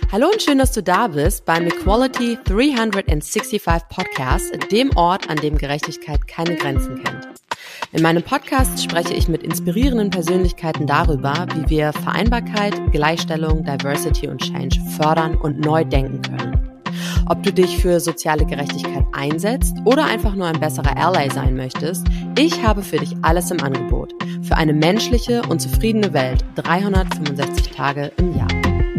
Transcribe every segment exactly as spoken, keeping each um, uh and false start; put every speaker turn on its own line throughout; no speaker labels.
Hallo und schön, dass du da bist beim Equality dreihundertfünfundsechzig Podcast, dem Ort, an dem Gerechtigkeit keine Grenzen kennt. In meinem Podcast spreche ich mit inspirierenden Persönlichkeiten darüber, wie wir Vereinbarkeit, Gleichstellung, Diversity und Change fördern und neu denken können. Ob du dich für soziale Gerechtigkeit einsetzt oder einfach nur ein besserer Ally sein möchtest, ich habe für dich alles im Angebot. Für eine menschliche und zufriedene Welt dreihundertfünfundsechzig Tage im Jahr.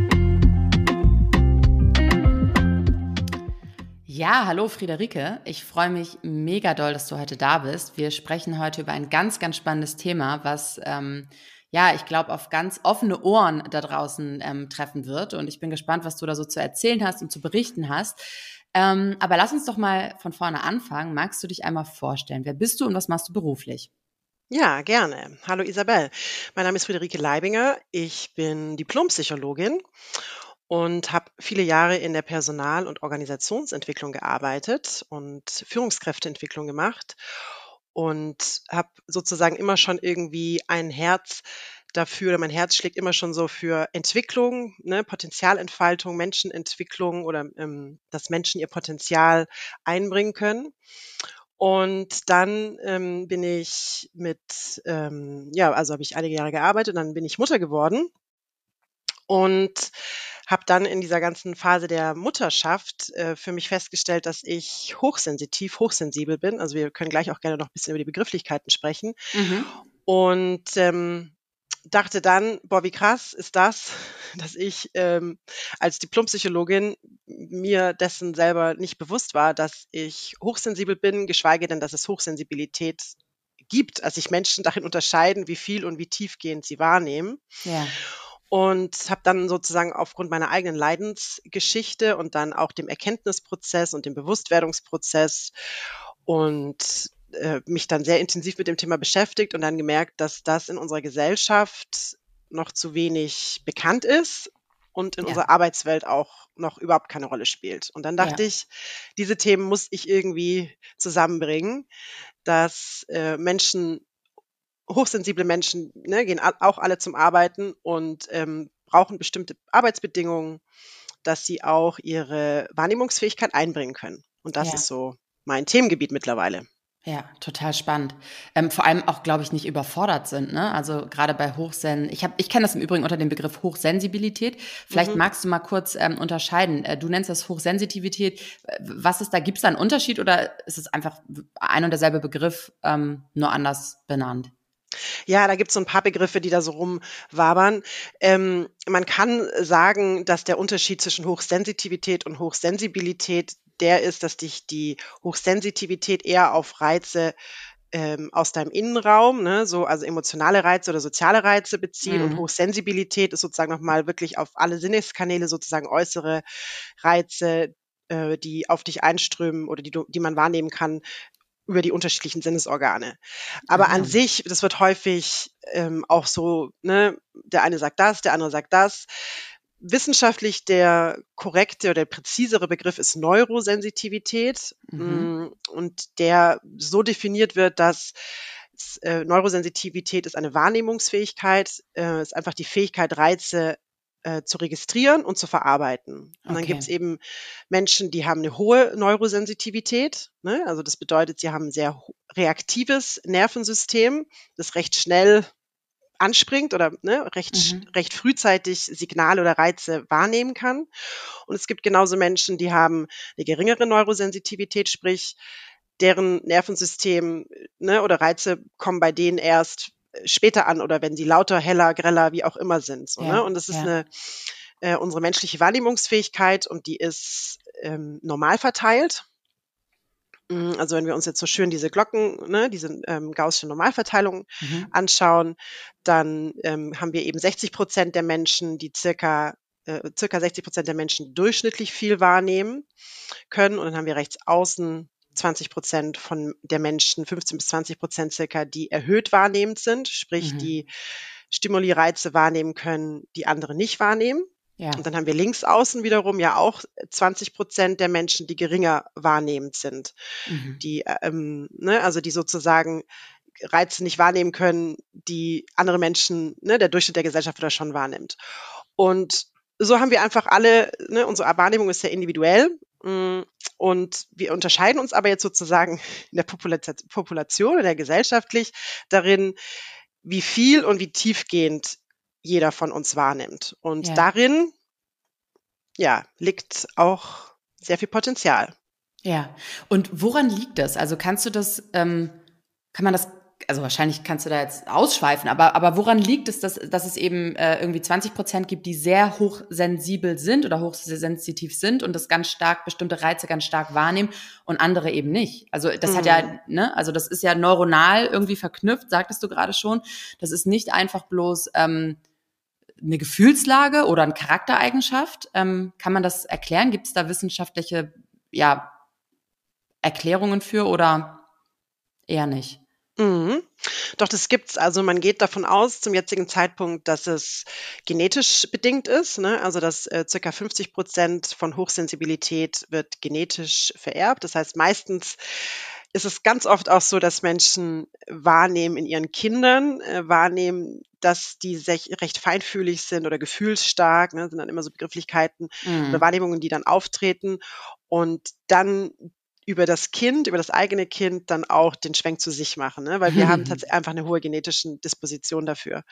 Ja, hallo Friederike. Ich freue mich mega doll, dass du heute da bist. Wir sprechen heute über ein ganz, ganz spannendes Thema, was, ähm, ja, ich glaube, auf ganz offene Ohren da draußen ähm, treffen wird. Und ich bin gespannt, was du da so zu erzählen hast und zu berichten hast. Ähm, aber lass uns doch mal von vorne anfangen. Magst du dich einmal vorstellen? Wer bist du und was machst du beruflich?
Ja, gerne. Hallo Isabel. Mein Name ist Friederike Leibinger. Ich bin Diplompsychologin und habe viele Jahre in der Personal- und Organisationsentwicklung gearbeitet und Führungskräfteentwicklung gemacht und habe sozusagen immer schon irgendwie ein Herz dafür, oder mein Herz schlägt immer schon so für Entwicklung, ne, Potenzialentfaltung, Menschenentwicklung oder ähm, dass Menschen ihr Potenzial einbringen können. Und dann ähm, bin ich mit, ähm, ja, also habe ich einige Jahre gearbeitet, dann bin ich Mutter geworden und habe dann in dieser ganzen Phase der Mutterschaft äh, für mich festgestellt, dass ich hochsensitiv, hochsensibel bin. Also wir können gleich auch gerne noch ein bisschen über die Begrifflichkeiten sprechen.
Mhm.
Und ähm, dachte dann, boah, wie krass ist das, dass ich ähm, als Diplompsychologin mir dessen selber nicht bewusst war, dass ich hochsensibel bin, geschweige denn, dass es Hochsensibilität gibt, also sich Menschen darin unterscheiden, wie viel und wie tiefgehend sie wahrnehmen.
Ja.
Und habe dann sozusagen aufgrund meiner eigenen Leidensgeschichte und dann auch dem Erkenntnisprozess und dem Bewusstwerdungsprozess und äh, mich dann sehr intensiv mit dem Thema beschäftigt und dann gemerkt, dass das in unserer Gesellschaft noch zu wenig bekannt ist und in
Ja.
unserer Arbeitswelt auch noch überhaupt keine Rolle spielt. Und dann dachte
Ja.
ich, diese Themen muss ich irgendwie zusammenbringen, dass äh, Menschen, hochsensible Menschen, ne, gehen a- auch alle zum Arbeiten und ähm, brauchen bestimmte Arbeitsbedingungen, dass sie auch ihre Wahrnehmungsfähigkeit einbringen können. Und das
Ja.
ist so mein Themengebiet mittlerweile.
Ja, total spannend. Ähm, vor allem auch, glaube ich, nicht überfordert sind, ne? Also gerade bei Hochsen, ich habe, ich kenne das im Übrigen unter dem Begriff Hochsensibilität. Vielleicht
Mhm.
magst du mal kurz ähm, unterscheiden. Äh, du nennst das Hochsensitivität. Äh, Was ist da? Gibt es da einen Unterschied oder ist es einfach ein und derselbe Begriff, ähm, nur anders benannt?
Ja, da gibt's so ein paar Begriffe, die da so rumwabern. Ähm, man kann sagen, dass der Unterschied zwischen Hochsensitivität und Hochsensibilität der ist, dass dich die Hochsensitivität eher auf Reize ähm, aus deinem Innenraum, ne, so also emotionale Reize oder soziale Reize bezieht und
Mhm.
Hochsensibilität ist sozusagen noch mal wirklich auf alle Sinneskanäle, sozusagen äußere Reize, äh, die auf dich einströmen oder die du die man wahrnehmen kann über die unterschiedlichen Sinnesorgane. Aber an
Aha.
sich, das wird häufig ähm, auch so, ne, der eine sagt das, der andere sagt das. Wissenschaftlich der korrekte oder präzisere Begriff ist Neurosensitivität,
Mhm.
mm, und der so definiert wird, dass s äh, Neurosensitivität ist eine Wahrnehmungsfähigkeit, äh, ist einfach die Fähigkeit, Reize äh, zu registrieren und zu verarbeiten. Und dann
Okay.
gibt's eben Menschen, die haben eine hohe Neurosensitivität, ne? Also, das bedeutet, sie haben 'n sehr ho reaktives Nervensystem, das recht schnell anspringt oder, ne, recht sch
Mhm.
recht frühzeitig Signale oder Reize wahrnehmen kann. Und es gibt genauso Menschen, die haben eine geringere Neurosensitivität, sprich, deren Nervensystem, ne, oder Reize kommen bei denen erst äh, später an oder wenn sie lauter, heller, greller, wie auch immer sind, so, ne?
Ja,
Und das ist
ja.
eine äh, unsere menschliche Wahrnehmungsfähigkeit und die ist ähm, normal verteilt. Mm, Also wenn wir uns jetzt so schön diese Glocken, ne, diese ähm, gaußsche Normalverteilung
Mhm.
anschauen, dann ähm, haben wir eben sechzig Prozent der Menschen, die circa äh, circa sechzig Prozent der Menschen durchschnittlich viel wahrnehmen können. Und dann haben wir rechts außen zwanzig Prozent von der Menschen, fünfzehn bis zwanzig Prozent circa, die erhöht wahrnehmend sind, sprich
Mhm.
die Stimuli-Reize wahrnehmen können, die andere nicht wahrnehmen. Und
Ja.
dann haben wir links außen wiederum ja auch zwanzig Prozent der Menschen, die geringer wahrnehmend sind,
Mhm.
die, äh, ähm, ne, also die sozusagen Reize nicht wahrnehmen können, die andere Menschen, ne, der Durchschnitt der Gesellschaft oder schon wahrnimmt. Und so haben wir einfach alle, ne, unsere Wahrnehmung ist sehr individuell. mm, Und wir unterscheiden uns aber jetzt sozusagen in der Population, Population, in der gesellschaftlich darin, wie viel und wie tiefgehend jeder von uns wahrnimmt. Und
Ja.
darin, ja, liegt auch sehr viel Potenzial.
Ja. Und woran liegt das? Also kannst du das, ähm, kann man das, also wahrscheinlich kannst du da jetzt ausschweifen, aber, aber woran liegt es, dass, dass es eben äh, irgendwie zwanzig Prozent gibt, die sehr hochsensibel sind oder hochsensitiv sind und das ganz stark, bestimmte Reize ganz stark wahrnehmen und andere eben nicht? Also das hat
Mhm.
ja, ne, also das ist ja neuronal irgendwie verknüpft, sagtest du gerade schon. Das ist nicht einfach bloß ähm, eine Gefühlslage oder eine Charaktereigenschaft. Ähm, kann man das erklären? Gibt es da wissenschaftliche, ja, Erklärungen für oder eher nicht?
Mhm. Doch, das gibt's. Also man geht davon aus zum jetzigen Zeitpunkt, dass es genetisch bedingt ist, ne? Also dass äh, circa fünfzig Prozent von Hochsensibilität wird genetisch vererbt. Das heißt, meistens ist es ganz oft auch so, dass Menschen wahrnehmen in ihren Kindern, äh, wahrnehmen, dass die sech- recht feinfühlig sind oder gefühlsstark, ne? Sind dann immer so Begrifflichkeiten oder
Mhm.
Wahrnehmungen, die dann auftreten und dann über das Kind, über das eigene Kind dann auch den Schwenk zu sich machen, ne? Weil wir haben tatsächlich einfach eine hohe genetische Disposition dafür.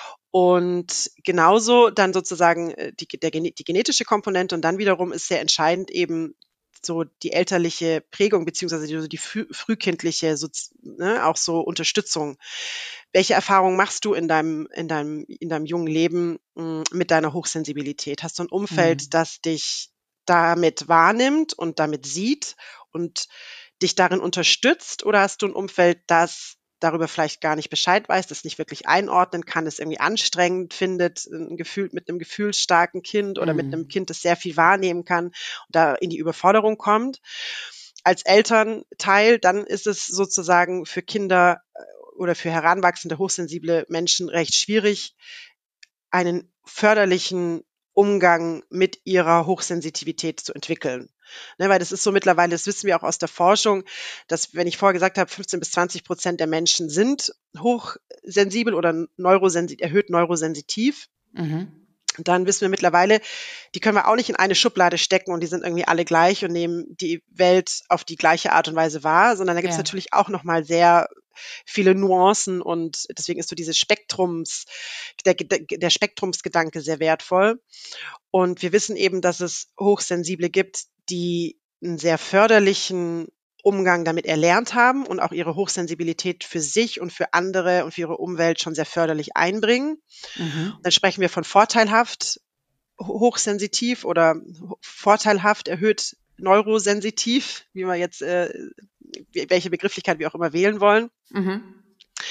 Und genauso dann sozusagen äh, die, der, gene- die genetische Komponente und dann wiederum ist sehr entscheidend eben so die elterliche Prägung beziehungsweise die, so die früh, frühkindliche, Sozi- ne, auch so Unterstützung. Welche Erfahrungen machst du in deinem, in deinem, in deinem jungen Leben mh, mit deiner Hochsensibilität? Hast du ein Umfeld,
Mhm.
das dich damit wahrnimmt und damit sieht und dich darin unterstützt? Oder hast du ein Umfeld, das darüber vielleicht gar nicht Bescheid weiß, das nicht wirklich einordnen kann, es irgendwie anstrengend findet, ein Gefühl mit einem gefühlsstarken Kind oder mit einem
Mhm.
Kind, das sehr viel wahrnehmen kann und da in die Überforderung kommt? Als Elternteil, dann ist es sozusagen für Kinder äh, oder für heranwachsende hochsensible Menschen recht schwierig, einen förderlichen Umgang mit ihrer Hochsensitivität zu entwickeln. Ne, weil das ist so mittlerweile, das wissen wir auch aus der Forschung, dass, wenn ich vorher gesagt habe, fünfzehn bis zwanzig Prozent der Menschen sind hochsensibel oder neurosensi erhöht neurosensitiv,
Mhm.
dann wissen wir mittlerweile, die können wir auch nicht in eine Schublade stecken und die sind irgendwie alle gleich und nehmen die Welt auf die gleiche Art und Weise wahr, sondern da gibt es
Ja.
natürlich auch nochmal sehr viele Nuancen und deswegen ist so dieses Spektrums, der, der Spektrumsgedanke sehr wertvoll. Und wir wissen eben, dass es Hochsensible gibt, die einen sehr förderlichen Umgang damit erlernt haben und auch ihre Hochsensibilität für sich und für andere und für ihre Umwelt schon sehr förderlich einbringen.
Mhm.
Dann sprechen wir von vorteilhaft hochsensitiv oder vorteilhaft erhöht neurosensitiv, wie wir jetzt, äh, welche Begrifflichkeit wir auch immer wählen wollen.
Mhm.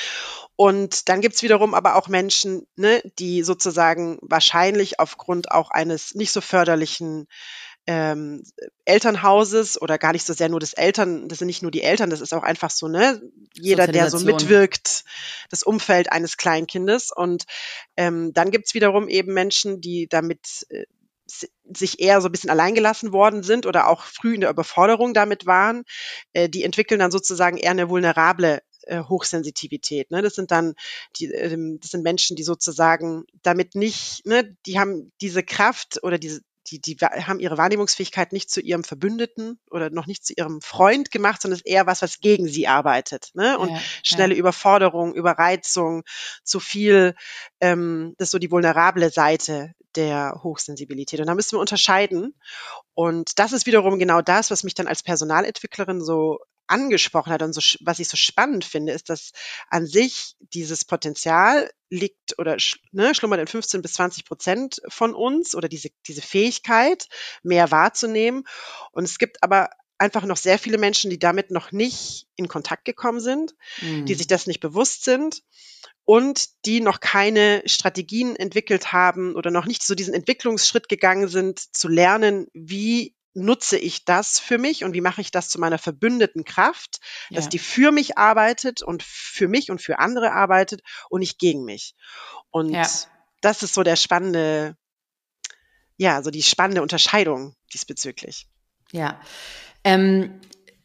Und dann gibt's wiederum aber auch Menschen, ne, die sozusagen wahrscheinlich aufgrund auch eines nicht so förderlichen ähm, Elternhauses oder gar nicht so sehr nur des Eltern, das sind nicht nur die Eltern, das ist auch einfach so, ne, jeder, der so
Sozialisation.
mitwirkt, das Umfeld eines Kleinkindes. Und ähm, dann gibt's wiederum eben Menschen, die damit äh, si- sich eher so ein bisschen alleingelassen worden sind oder auch früh in der Überforderung damit waren, äh, die entwickeln dann sozusagen eher eine vulnerable äh, Hochsensitivität. Ne? Das sind dann die, ähm, das sind Menschen, die sozusagen damit nicht, ne, die haben diese Kraft oder diese die, die wa- haben ihre Wahrnehmungsfähigkeit nicht zu ihrem Verbündeten oder noch nicht zu ihrem Freund gemacht, sondern es ist eher was, was gegen sie arbeitet. Ne? Und
Ja,
schnelle
ja.
Überforderung, Überreizung, zu viel, ähm, das ist so die vulnerable Seite der Hochsensibilität. Und da müssen wir unterscheiden. Und das ist wiederum genau das, was mich dann als Personalentwicklerin so angesprochen hat und so, sch- was ich so spannend finde, ist, dass an sich dieses Potenzial liegt oder sch, ne, schlummert in fünfzehn bis zwanzig Prozent von uns oder diese, diese Fähigkeit, mehr wahrzunehmen. Und es gibt aber einfach noch sehr viele Menschen, die damit noch nicht in Kontakt gekommen sind, die sich
Mhm.
das nicht bewusst sind und die noch keine Strategien entwickelt haben oder noch nicht so diesen Entwicklungsschritt gegangen sind, zu lernen, wie nutze ich das für mich und wie mache ich das zu meiner verbündeten Kraft, dass
Ja,
die für mich arbeitet und für mich und für andere arbeitet und nicht gegen mich.
ja,
Und das ist so der spannende, ja, so die spannende Unterscheidung diesbezüglich.
ja. Ähm,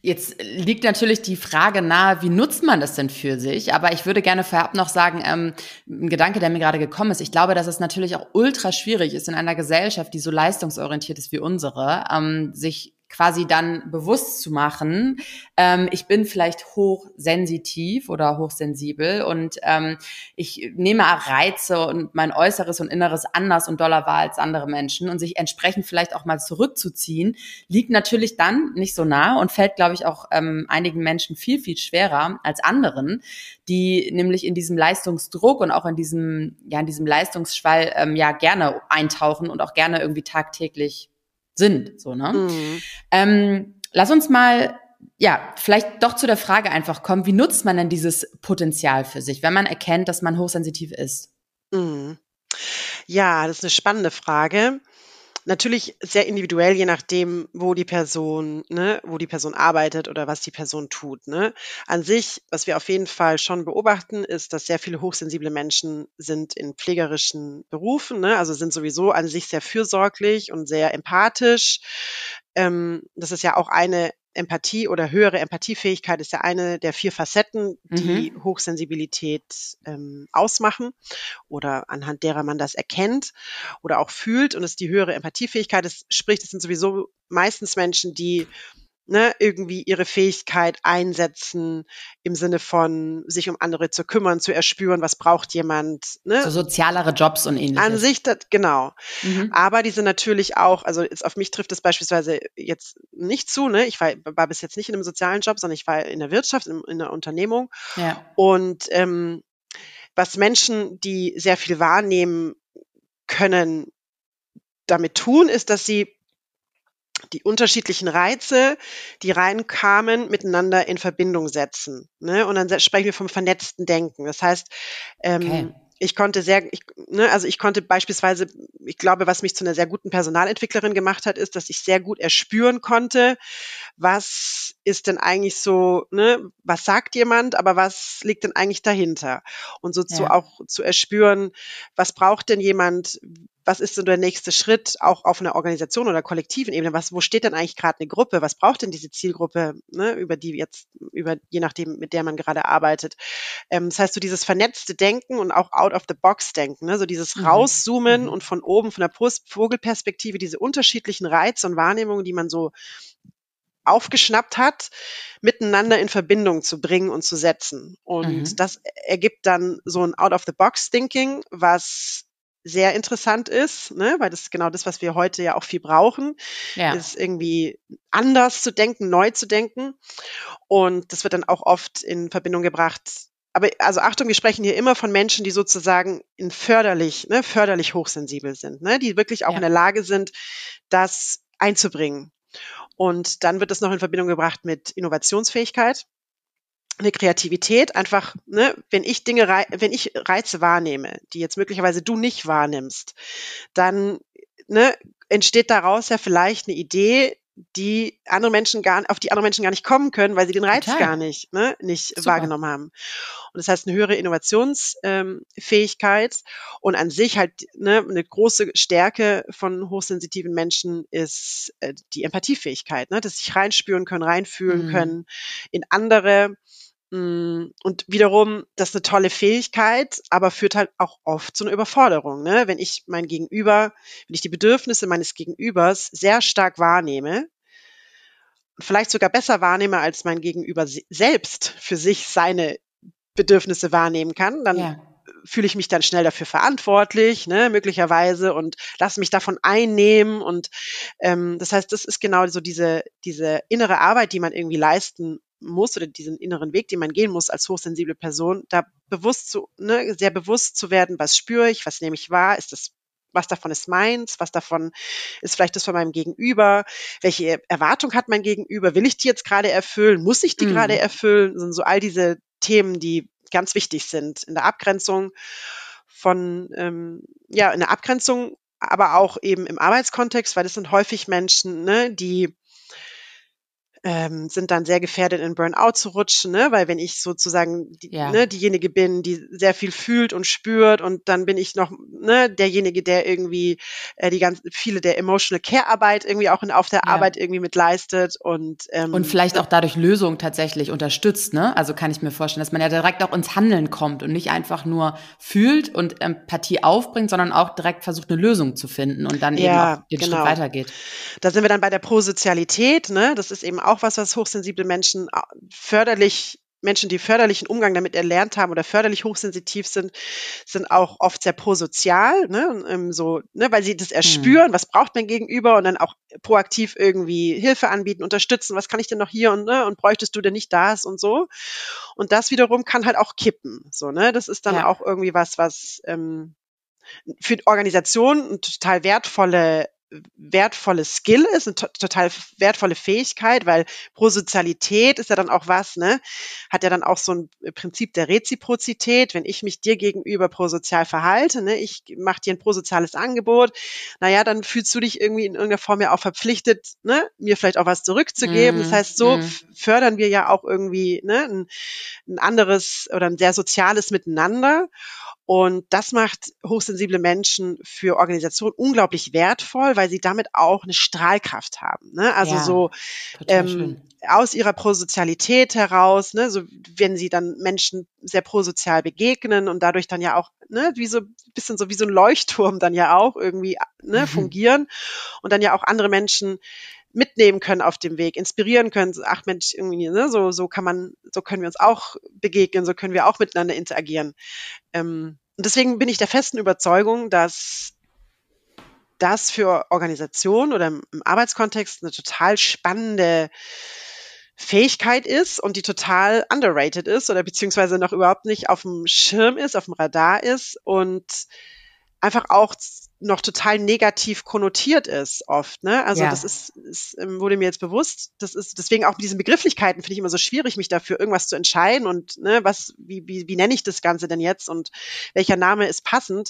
Jetzt liegt natürlich die Frage nahe, wie nutzt man das denn für sich? Aber ich würde gerne vorab noch sagen, ähm, ein Gedanke, der mir gerade gekommen ist. Ich glaube, dass es natürlich auch ultra schwierig ist in einer Gesellschaft, die so leistungsorientiert ist wie unsere, ähm, sich quasi dann bewusst zu machen, ähm, ich bin vielleicht hochsensitiv oder hochsensibel und ähm, ich nehme Reize und mein Äußeres und Inneres anders und doller wahr als andere Menschen und sich entsprechend vielleicht auch mal zurückzuziehen, liegt natürlich dann nicht so nah und fällt, glaube ich, auch ähm, einigen Menschen viel, viel schwerer als anderen, die nämlich in diesem Leistungsdruck und auch in diesem, ja, in diesem Leistungsschwall ähm, ja gerne eintauchen und auch gerne irgendwie tagtäglich sind, so, ne?
Mhm.
Ähm, lass uns mal, ja, vielleicht doch zu der Frage einfach kommen, wie nutzt man denn dieses Potenzial für sich, wenn man erkennt, dass man hochsensitiv ist?
Mhm. Ja, das ist eine spannende Frage. Natürlich sehr individuell, je nachdem, wo die Person ne, wo die Person arbeitet oder was die Person tut, ne? An sich, was wir auf jeden Fall schon beobachten, ist, dass sehr viele hochsensible Menschen sind in pflegerischen Berufen, ne? Also, sind sowieso an sich sehr fürsorglich und sehr empathisch. Ähm, das ist ja auch eine Empathie oder höhere Empathiefähigkeit ist ja eine der vier Facetten, die
Mhm.
Hochsensibilität, ähm, ausmachen oder anhand derer man das erkennt oder auch fühlt und es die höhere Empathiefähigkeit ist. Sprich, das sind sowieso meistens Menschen, die ne, irgendwie ihre Fähigkeit einsetzen im Sinne von sich um andere zu kümmern, zu erspüren, was braucht jemand,
So
ne?
sozialere Jobs und
An
Ähnliches.
sich, das, genau.
Mhm.
Aber die sind natürlich auch, also jetzt auf mich trifft es beispielsweise jetzt nicht zu, ne? Ich war, war bis jetzt nicht in einem sozialen Job, sondern ich war in der Wirtschaft, in, in einer Unternehmung.
Ja,
Und ähm, was Menschen, die sehr viel wahrnehmen können, damit tun, ist, dass sie die unterschiedlichen Reize, die reinkamen, miteinander in Verbindung setzen, ne? Und dann se sprechen wir vom vernetzten Denken. Das heißt,
okay.
ähm, ich konnte sehr ich ne, also, ich konnte beispielsweise ich glaube, was mich zu einer sehr guten Personalentwicklerin gemacht hat, ist, dass ich sehr gut erspüren konnte, was ist denn eigentlich so, ne, was sagt jemand, aber was liegt denn eigentlich dahinter? Und so zu
Ja,
auch zu erspüren, was braucht denn jemand? Was ist denn der nächste Schritt auch auf einer Organisation oder kollektiven Ebene? Was, wo steht denn eigentlich gerade eine Gruppe? Was braucht denn diese Zielgruppe, ne, über die jetzt, über, je nachdem, mit der man gerade arbeitet? Ähm, das heißt, so dieses vernetzte Denken und auch out of the box Denken, ne, so dieses
mhm.
Rauszoomen
Mhm.
und von oben, von der Post Vogelperspektive, diese unterschiedlichen Reize und Wahrnehmungen, die man so aufgeschnappt hat, miteinander in Verbindung zu bringen und zu setzen. Und
Mhm.
das ergibt dann so ein Out-of-the-Box-Thinking, was sehr interessant ist, ne, weil das ist genau das, was wir heute ja auch viel brauchen,
Ja,
ist irgendwie anders zu denken, neu zu denken. Und das wird dann auch oft in Verbindung gebracht. Aber also Achtung, wir sprechen hier immer von Menschen, die sozusagen in förderlich, ne, förderlich hochsensibel sind, ne, die wirklich auch in
ja,
der Lage sind, das einzubringen. Und dann wird es noch in Verbindung gebracht mit Innovationsfähigkeit, eine Kreativität, einfach, ne, wenn ich Dinge, rei wenn ich Reize wahrnehme, die jetzt möglicherweise du nicht wahrnimmst, dann, ne, entsteht daraus ja vielleicht eine Idee, die andere Menschen gar auf die andere Menschen gar nicht kommen können, weil sie den Reiz
total.
gar nicht, ne, nicht
Super.
wahrgenommen haben. Und das heißt, eine höhere Innovationsfähigkeit ähm, Fähigkeit und an sich halt, ne, 'ne große Stärke von hochsensitiven Menschen ist, äh, die Empathiefähigkeit, ne, dass sie sich reinspüren können, reinfühlen
Mhm.
können in andere. Hm, und wiederum, das ist 'ne tolle Fähigkeit, aber führt halt auch oft zu 'ner Überforderung, ne? Wenn ich mein Gegenüber wenn ich die Bedürfnisse meines Gegenübers sehr stark wahrnehme und vielleicht sogar besser wahrnehme, als mein Gegenüber se selbst für sich seine Bedürfnisse wahrnehmen kann, dann
Ja.
fühle ich mich dann schnell dafür verantwortlich, ne, möglicherweise und lasse mich davon einnehmen und, ähm, das heißt, das ist genau so diese diese innere Arbeit, die man irgendwie leisten muss oder diesen inneren Weg, den man gehen muss als hochsensible Person, da bewusst zu ne, sehr bewusst zu werden: „Was spüre ich? Was nehme ich wahr? Ist das was davon ist meins? Was davon ist vielleicht das von meinem Gegenüber? Welche Erwartung hat mein Gegenüber? Will ich die jetzt gerade erfüllen? Muss ich die gerade
Mhm.
erfüllen?“ Sind so all diese Themen, die ganz wichtig sind in der Abgrenzung von, ähm, ja, in der Abgrenzung, aber auch eben im Arbeitskontext, weil das sind häufig Menschen, ne, die ähm, sind dann sehr gefährdet, in Burnout zu rutschen, ne? Weil wenn ich sozusagen die,
Ja.
ne, diejenige bin, die sehr viel fühlt und spürt und dann bin ich noch ne, derjenige, der irgendwie äh, die ganz viele der Emotional Care Arbeit irgendwie auch in, auf der
Ja.
Arbeit irgendwie mit leistet und ähm,
Und vielleicht auch dadurch Lösungen tatsächlich unterstützt, ne? Also kann ich mir vorstellen, dass man ja direkt auch ins Handeln kommt und nicht einfach nur fühlt und Empathie aufbringt, sondern auch direkt versucht, eine Lösung zu finden und dann eben auch
ja,
den Schritt
genau.
weitergeht.
Da sind wir dann bei der Prosozialität, ne? Das ist eben auch was, was hochsensible Menschen au- förderlich, Menschen, die förderlichen Umgang damit erlernt haben oder förderlich hochsensitiv sind, sind auch oft sehr prosozial, ne? Und, ähm, so, ne? Weil sie das
Hm.
erspüren, was braucht mein Gegenüber und dann auch proaktiv irgendwie Hilfe anbieten, unterstützen, was kann ich denn noch hier und ne? Und bräuchtest du denn nicht das und so? Und das wiederum kann halt auch kippen, so, ne? Das ist dann
Ja.
auch irgendwie was, was ähm, für die Organisation eine total wertvolle wertvolle Skill ist, eine to total wertvolle Fähigkeit, weil Prosozialität ist ja dann auch was, ne? Hat ja dann auch so ein Prinzip der Reziprozität. Wenn ich mich dir gegenüber prosozial verhalte, ne, ich mache dir ein prosoziales Angebot, na ja, dann fühlst du dich irgendwie in irgendeiner Form ja auch verpflichtet, ne, mir vielleicht auch was zurückzugeben. Das
Mhm.
heißt, so
Mhm.
f fördern wir ja auch irgendwie, ne, ein 'n anderes oder ein sehr soziales Miteinander. Und das macht hochsensible Menschen für Organisationen unglaublich wertvoll, weil sie damit auch eine Strahlkraft haben, ne? Also,
Ja,
so,
total
ähm,
schön.
aus ihrer Prosozialität heraus, ne, so wenn sie dann Menschen sehr prosozial begegnen und dadurch dann ja auch, ne, wie so bisschen so wie so ein Leuchtturm dann ja auch irgendwie, ne, fungieren und dann ja auch andere Menschen mitnehmen können auf dem Weg, inspirieren können. So, ach Mensch, irgendwie, ne, so so kann man so können wir uns auch begegnen, so können wir auch miteinander interagieren. Ähm, und deswegen bin ich der festen Überzeugung, dass das für Organisationen oder im, im Arbeitskontext eine total spannende Fähigkeit ist und die total underrated ist oder beziehungsweise noch überhaupt nicht auf dem Schirm ist, auf dem Radar ist und einfach auch z- noch total negativ konnotiert ist oft, ne? Also das
Ja.
ist, ist ähm, wurde mir jetzt bewusst, das ist deswegen auch mit diesen Begrifflichkeiten finde ich immer so schwierig, mich dafür irgendwas zu entscheiden und ne, was, wie, wie, wie nenne ich das Ganze denn jetzt und welcher Name ist passend?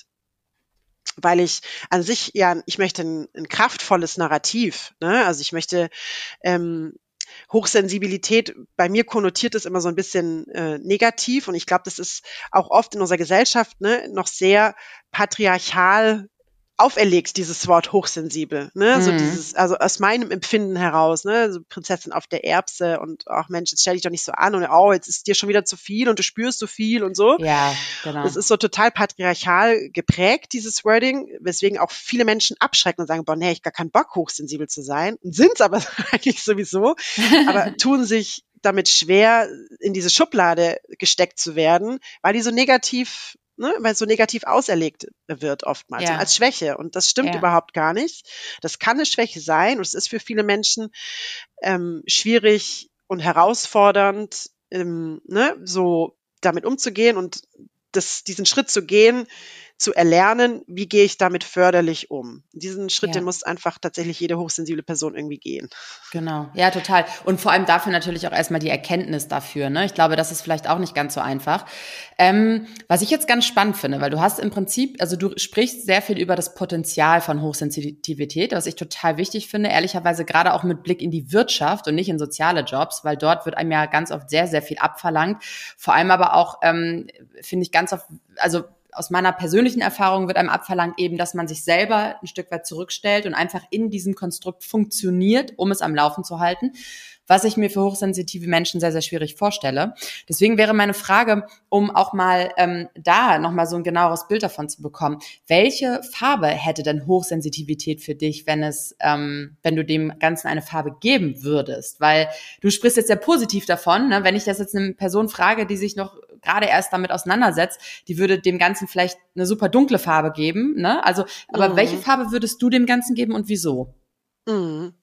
Weil ich an sich ja, ich möchte ein, ein kraftvolles Narrativ, ne? Also ich möchte ähm, Hochsensibilität, bei mir konnotiert es immer so ein bisschen äh, negativ und ich glaube, das ist auch oft in unserer Gesellschaft ne, noch sehr patriarchal auferlegt, dieses Wort hochsensibel, ne? So
Mhm.
dieses, also aus meinem Empfinden heraus, ne? So Prinzessin auf der Erbse und ach Mensch, jetzt stell dich doch nicht so an und oh, jetzt ist dir schon wieder zu viel und du spürst so viel und so.
Ja,
Und es
genau.
ist so total patriarchal geprägt, dieses Wording, weswegen auch viele Menschen abschrecken und sagen, boah, nee, ich hab gar keinen Bock, hochsensibel zu sein. Und sind's aber eigentlich sowieso, aber tun sich damit schwer, in diese Schublade gesteckt zu werden, weil die so negativ, ne, weil es so negativ auserlegt wird oftmals und als
Ja,
Schwäche. Und das stimmt
ja.
überhaupt gar nicht. Das kann eine Schwäche sein und es ist für viele Menschen ähm, schwierig und herausfordernd, ähm, ne, so damit umzugehen und das, diesen Schritt zu gehen, zu erlernen, wie gehe ich damit förderlich um. Diesen Schritt, den
Ja.
muss einfach tatsächlich jede hochsensible Person irgendwie gehen.
Genau, ja, total. Und vor allem dafür natürlich auch erstmal die Erkenntnis dafür, ne? Ich glaube, das ist vielleicht auch nicht ganz so einfach. Ähm, was ich jetzt ganz spannend finde, weil du hast im Prinzip, also du sprichst sehr viel über das Potenzial von Hochsensitivität, was ich total wichtig finde, ehrlicherweise gerade auch mit Blick in die Wirtschaft und nicht in soziale Jobs, weil dort wird einem ja ganz oft sehr, sehr viel abverlangt. Vor allem aber auch, ähm, finde ich ganz oft, also aus meiner persönlichen Erfahrung wird einem abverlangt eben, dass man sich selber ein Stück weit zurückstellt und einfach in diesem Konstrukt funktioniert, um es am Laufen zu halten, was ich mir für hochsensitive Menschen sehr, sehr schwierig vorstelle. Deswegen wäre meine Frage, um auch mal ähm, da nochmal so ein genaueres Bild davon zu bekommen, welche Farbe hätte denn Hochsensitivität für dich, wenn es, ähm, wenn du dem Ganzen eine Farbe geben würdest? Weil du sprichst jetzt sehr positiv davon, ne? Wenn ich das jetzt eine Person frage, die sich noch gerade erst damit auseinandersetzt, die würde dem Ganzen vielleicht eine super dunkle Farbe geben, ne? Also, aber welche
Mhm.
Farbe würdest du dem Ganzen geben und wieso?
Mhm.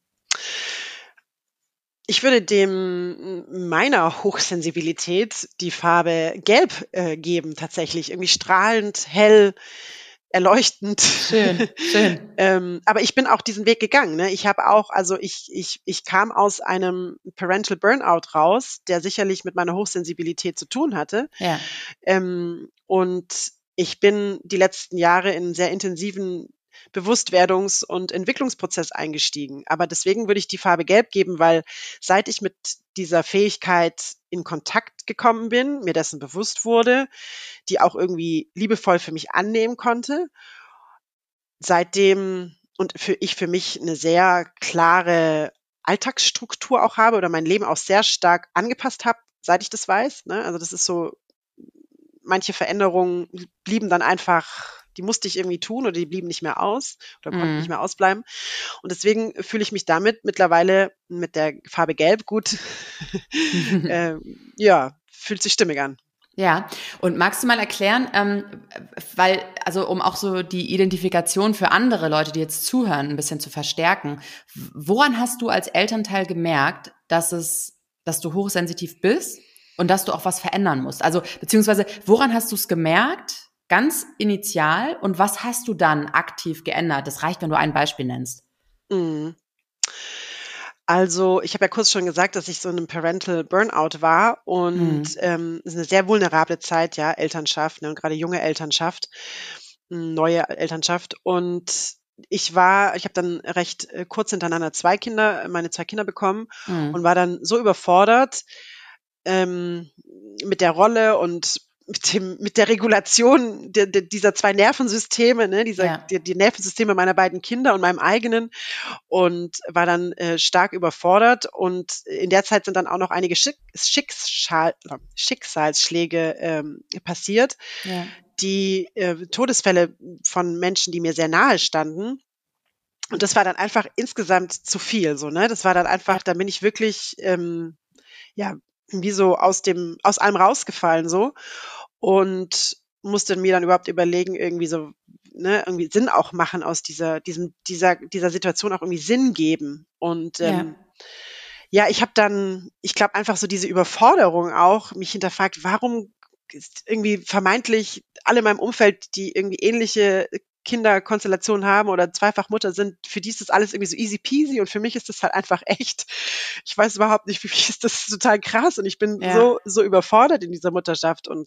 Ich würde dem meiner Hochsensibilität die Farbe Gelb äh, geben, tatsächlich. Irgendwie strahlend, hell, erleuchtend.
Schön, schön.
ähm, aber ich bin auch diesen Weg gegangen. Ne? Ich habe auch, also ich, ich, ich kam aus einem Parental Burnout raus, der sicherlich mit meiner Hochsensibilität zu tun hatte.
Ja.
Ähm, und ich bin die letzten Jahre in sehr intensiven Bewusstwerdungs- und Entwicklungsprozess eingestiegen. Aber deswegen würde ich die Farbe Gelb geben, weil seit ich mit dieser Fähigkeit in Kontakt gekommen bin, mir dessen bewusst wurde, die auch irgendwie liebevoll für mich annehmen konnte, seitdem und für ich für mich eine sehr klare Alltagsstruktur auch habe oder mein Leben auch sehr stark angepasst habe, seit ich das weiß, ne? Also, das ist so, manche Veränderungen blieben dann einfach, die musste ich irgendwie tun oder die blieben nicht mehr aus oder konnten nicht
Mhm.
mehr ausbleiben. Und deswegen fühle ich mich damit mittlerweile mit der Farbe Gelb gut, äh, ja, fühlt sich stimmig an.
Ja, und magst du mal erklären, ähm, weil, also um auch so die Identifikation für andere Leute, die jetzt zuhören, ein bisschen zu verstärken, woran hast du als Elternteil gemerkt, dass es, dass du hochsensitiv bist und dass du auch was verändern musst? Also, beziehungsweise, woran hast du es gemerkt, ganz initial, und was hast du dann aktiv geändert? Das reicht, wenn du ein Beispiel nennst.
Mhm. Also, ich habe ja kurz schon gesagt, dass ich so in 'nem Parental Burnout war und,
Mhm.
ähm, es ist 'ne sehr vulnerable Zeit, ja, Elternschaft, ne, und grade junge Elternschaft, hm, neue Elternschaft. Und ich war ich habe dann recht, äh, kurz hintereinander zwei Kinder meine zwei Kinder bekommen und
Mhm.
war dann so überfordert, ähm, mit der Rolle und mit dem mit der Regulation de de dieser zwei Nervensysteme, ne, dieser
Ja.
die die Nervensysteme meiner beiden Kinder und meinem eigenen und war dann, äh, stark überfordert. Und in der Zeit sind dann auch noch einige Schick Schickschal äh, Schicksalsschläge, ähm, passiert,
Ja.
die, äh, Todesfälle von Menschen, die mir sehr nahe standen. Und das war dann einfach insgesamt zu viel so, ne? Das war dann
Ja.
einfach, da bin ich wirklich, ähm, ja, wie so aus dem aus allem rausgefallen so und musste mir dann überhaupt überlegen, irgendwie so, ne, irgendwie Sinn auch machen aus dieser diesem dieser dieser Situation, auch irgendwie Sinn geben. Und,
Ja.
ähm, ja, ich habe dann, ich glaube einfach so diese Überforderung auch, mich hinterfragt, warum ist irgendwie vermeintlich alle in meinem Umfeld, die irgendwie ähnliche Kinderkonstellationen haben oder Zweifachmutter sind, für die ist das alles irgendwie so easy peasy und für mich ist das halt einfach echt, ich weiß überhaupt nicht, für mich ist das total krass und ich bin
Ja.
so so überfordert in dieser Mutterschaft. Und,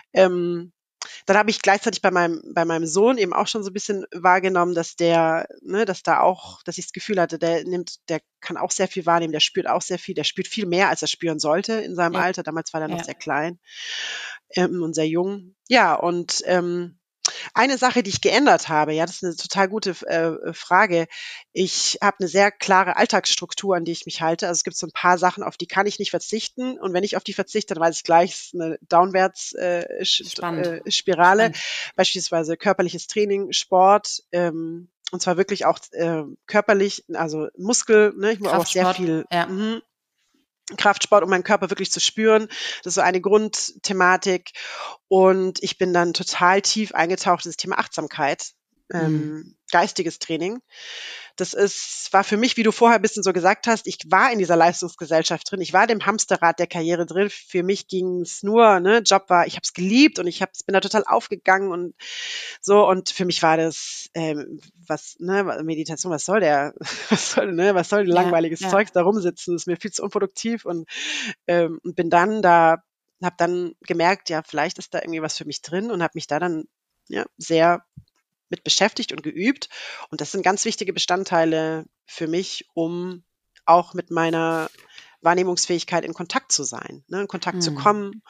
ähm, dann habe ich gleichzeitig bei meinem bei meinem Sohn eben auch schon so 'n bisschen wahrgenommen, dass der ne, dass da auch, dass ich das Gefühl hatte, der nimmt der kann auch sehr viel wahrnehmen, der spürt auch sehr viel, der spürt viel mehr, als er spüren sollte in seinem
Ja.
Alter. Damals war der noch
Ja.
sehr klein, ähm, und sehr jung. Ja, und, ähm, eine Sache, die ich geändert habe, ja, das ist 'ne total gute F äh, äh, Frage. Ich habe 'ne sehr klare Alltagsstruktur, an die ich mich halte. Also, es gibt so 'n paar Sachen, auf die kann ich nicht verzichten. Und wenn ich auf die verzichte, dann weiß ich gleich, es ist 'ne Downwärts äh, sch
Spannend.
äh, Spirale.
Spannend.
Beispielsweise körperliches Training, Sport, ähm, und zwar wirklich auch, äh, körperlich, also Muskel, ne? Ich mache aber auch sehr
Kraftsport.
viel
Ja.
mhm, Kraftsport, um meinen Körper wirklich zu spüren. Das ist so eine Grundthematik. Und ich bin dann total tief eingetaucht in das Thema Achtsamkeit,
Mhm.
ähm, geistiges Training. Das ist war für mich, wie du vorher ein bisschen so gesagt hast, ich war in dieser Leistungsgesellschaft drin. Ich war dem Hamsterrad der Karriere drin. Für mich ging's nur, ne, Job war, ich habe es geliebt und ich habe bin da total aufgegangen und so. Und für mich war das, ähm, was, ne, Meditation, was soll der, was soll, ne, was soll
Ja.
langweiliges
Ja.
Zeugs da rumsitzen? Das ist mir viel zu unproduktiv und, ähm, und bin dann da, habe dann gemerkt, ja, vielleicht ist da irgendwie was für mich drin und habe mich da dann, ja, sehr mit beschäftigt und geübt. Und das sind ganz wichtige Bestandteile für mich, um auch mit meiner Wahrnehmungsfähigkeit in Kontakt zu sein, ne, in Kontakt zu
Mhm.
kommen.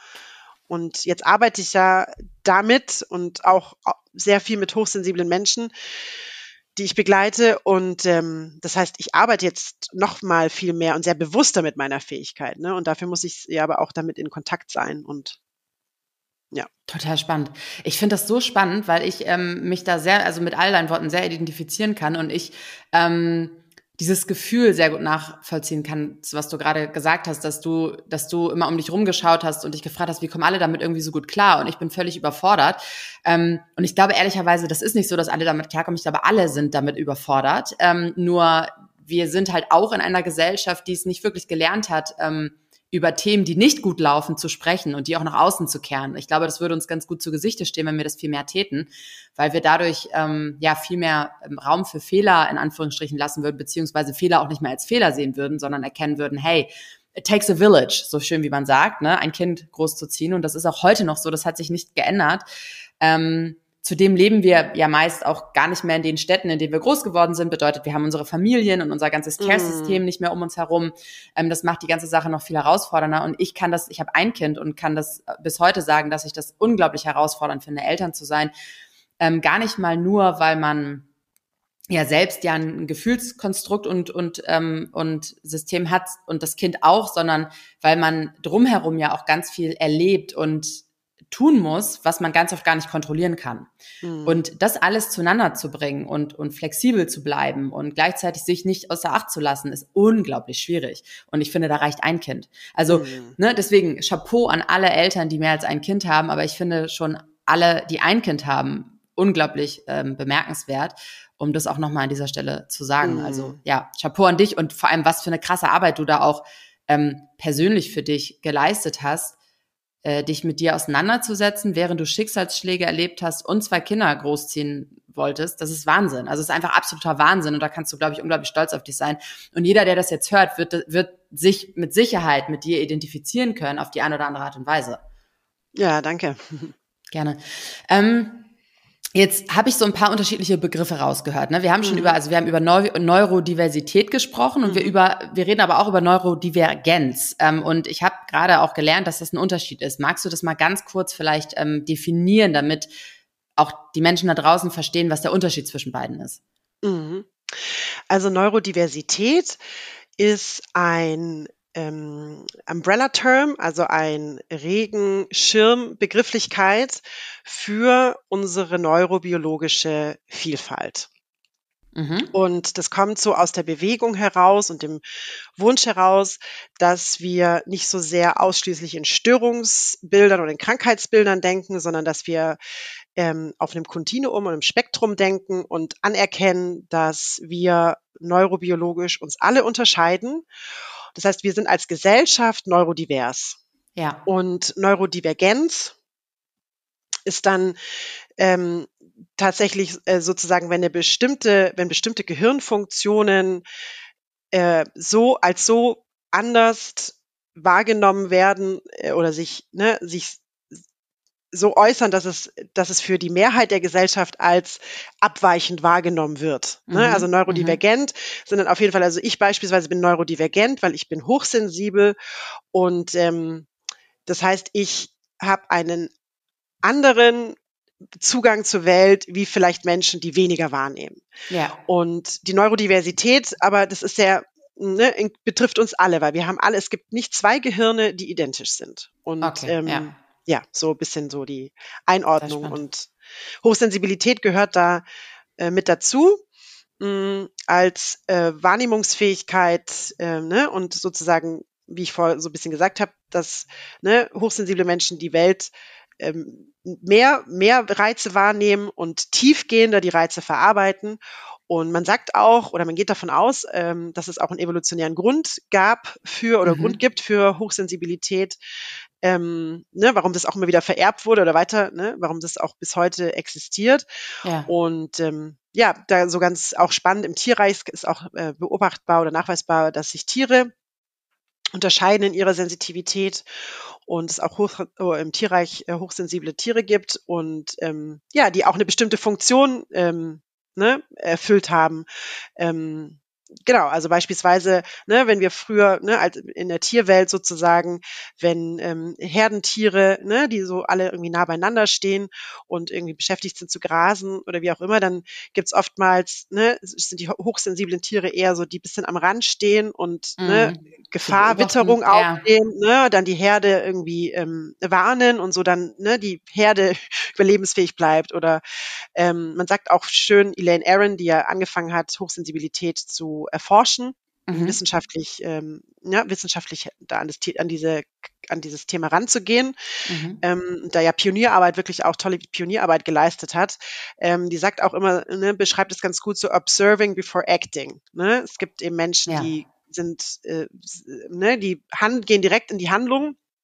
Und jetzt arbeite ich ja damit und auch a sehr viel mit hochsensiblen Menschen, die ich begleite. Und, ähm, das heißt, ich arbeite jetzt noch mal viel mehr und sehr bewusster mit meiner Fähigkeit, ne? Und dafür muss ich ja aber auch damit in Kontakt sein und ja.
Total spannend. Ich finde das so spannend, weil ich ähm, mich da sehr, also mit all deinen Worten sehr identifizieren kann und ich ähm, dieses Gefühl sehr gut nachvollziehen kann, was du gerade gesagt hast, dass du, dass du immer um dich rumgeschaut hast und dich gefragt hast, wie kommen alle damit irgendwie so gut klar? Und ich bin völlig überfordert. Ähm, und ich glaube ehrlicherweise, das ist nicht so, dass alle damit klarkommen. Ich glaube, alle sind damit überfordert. Ähm, nur wir sind halt auch in einer Gesellschaft, die es nicht wirklich gelernt hat, ähm, über Themen, die nicht gut laufen, zu sprechen und die auch nach außen zu kehren. Ich glaube, das würde uns ganz gut zu Gesichte stehen, wenn wir das viel mehr täten, weil wir dadurch ähm, ja viel mehr ähm, Raum für Fehler in Anführungsstrichen lassen würden, beziehungsweise Fehler auch nicht mehr als Fehler sehen würden, sondern erkennen würden, hey, it takes a village, so schön wie man sagt, ne, ein Kind großzuziehen. Und das ist auch heute noch so, das hat sich nicht geändert. Ähm, zudem leben wir ja meist auch gar nicht mehr in den Städten, in denen wir groß geworden sind. Bedeutet, wir haben unsere Familien und unser ganzes Care-System
Mm.
nicht mehr um uns herum. Ähm, das macht die ganze Sache noch viel herausfordernder. Und ich kann das, ich habe ein Kind und kann das bis heute sagen, dass ich das unglaublich herausfordernd finde, Eltern zu sein. Ähm, gar nicht mal nur, weil man ja selbst ja ein Gefühlskonstrukt und und ähm, und System hat und das Kind auch, sondern weil man drumherum ja auch ganz viel erlebt und tun muss, was man ganz oft gar nicht kontrollieren kann.
Mm.
Und das alles zueinander zu bringen und und flexibel zu bleiben und gleichzeitig sich nicht außer Acht zu lassen, ist unglaublich schwierig. Und ich finde, da reicht ein Kind. Also,
Mm.
ne, deswegen Chapeau an alle Eltern, die mehr als ein Kind haben, aber ich finde schon alle, die ein Kind haben, unglaublich ähm, bemerkenswert, um das auch nochmal an dieser Stelle zu sagen.
Mm.
Also ja, Chapeau an dich und vor allem, was für eine krasse Arbeit du da auch ähm, persönlich für dich geleistet hast, äh, dich mit dir auseinanderzusetzen, während du Schicksalsschläge erlebt hast und zwei Kinder großziehen wolltest. Das ist Wahnsinn. Also es ist einfach absoluter Wahnsinn und da kannst du, glaube ich, unglaublich stolz auf dich sein. Und jeder, der das jetzt hört, wird, wird sich mit Sicherheit mit dir identifizieren können auf die eine oder andere Art und Weise.
Ja, danke.
Gerne. Ähm, Jetzt habe ich so ein paar unterschiedliche Begriffe rausgehört. Ne? Wir haben schon
Mhm.
über, also wir haben über Neu- Neurodiversität gesprochen und
Mhm.
wir über, wir reden aber auch über Neurodivergenz. Ähm, und ich habe gerade auch gelernt, dass das ein Unterschied ist. Magst du das mal ganz kurz vielleicht ähm, definieren, damit auch die Menschen da draußen verstehen, was der Unterschied zwischen beiden ist?
Mhm. Also Neurodiversität ist ein ähm, Umbrella-Term, also ein Regenschirmbegrifflichkeit für unsere neurobiologische Vielfalt.
Mhm.
Und das kommt so aus der Bewegung heraus und dem Wunsch heraus, dass wir nicht so sehr ausschließlich in Störungsbildern oder in Krankheitsbildern denken, sondern dass wir ähm, auf einem Kontinuum und einem Spektrum denken und anerkennen, dass wir neurobiologisch uns alle unterscheiden. Das heißt, wir sind als Gesellschaft neurodivers.
Ja.
Und Neurodivergenz ist dann ähm, tatsächlich äh, sozusagen, wenn eine bestimmte, wenn bestimmte Gehirnfunktionen äh, so als so anders wahrgenommen werden äh, oder sich, ne, sich so äußern, dass es, dass es für die Mehrheit der Gesellschaft als abweichend wahrgenommen wird.
Mhm.
Ne? Also
Mhm.
neurodivergent sind dann auf jeden Fall, also ich beispielsweise bin neurodivergent, weil ich bin hochsensibel und ähm, das heißt, ich habe einen anderen Zugang zur Welt, wie vielleicht Menschen, die weniger wahrnehmen.
Ja.
Und die Neurodiversität, aber das ist sehr, ne, betrifft uns alle, weil wir haben alle, es gibt nicht zwei Gehirne, die identisch sind. Und
Okay.
ähm,
Ja.
ja, so ein bisschen so die
Sehr
Einordnung.
spannend.
Und Hochsensibilität gehört da äh, mit dazu mh, als äh, Wahrnehmungsfähigkeit äh, ne, und sozusagen, wie ich vorher so ein bisschen gesagt habe, dass ne, hochsensible Menschen die Welt ähm, mehr, mehr Reize wahrnehmen und tiefgehender die Reize verarbeiten. Und man sagt auch, oder man geht davon aus, ähm, dass es auch einen evolutionären Grund gab für oder
Mhm.
Grund gibt für Hochsensibilität, ähm, ne, warum das auch immer wieder vererbt wurde oder weiter, ne, warum das auch bis heute existiert.
Ja.
Und ähm, ja, da so ganz auch spannend im Tierreich ist auch äh, beobachtbar oder nachweisbar, dass sich Tiere unterscheiden in ihrer Sensitivität und es auch hoch, oh, im Tierreich äh, hochsensible Tiere gibt und ähm, ja, die auch eine bestimmte Funktion ähm, ne, erfüllt haben. Ähm, genau, also beispielsweise, ne, wenn wir früher, ne, als in der Tierwelt sozusagen, wenn ähm, Herdentiere, ne, die so alle irgendwie nah beieinander stehen und irgendwie beschäftigt sind zu grasen oder wie auch immer, dann gibt's oftmals, ne, sind die ho- hochsensiblen Tiere eher so, die ein bisschen am Rand stehen und ne,
Mhm. Zu
Gefahr, Witterung
beobachten. Ja.
aufnehmen, ne, dann die Herde irgendwie ähm, warnen und so dann ne, die Herde überlebensfähig bleibt. Oder ähm, man sagt auch schön, Elaine Aron, die ja angefangen hat, Hochsensibilität zu erforschen,
Mhm.
wissenschaftlich, ähm, ja, wissenschaftlich da an, das, The- an, diese, an dieses Thema ranzugehen,
Mhm.
ähm, da ja Pionierarbeit wirklich auch tolle Pionierarbeit geleistet hat. Ähm, die sagt auch immer, ne, beschreibt es ganz gut so observing before acting. Ne? Es gibt eben Menschen,
Ja.
die sind, äh, s- ne, die hand, gehen direkt in die Handlung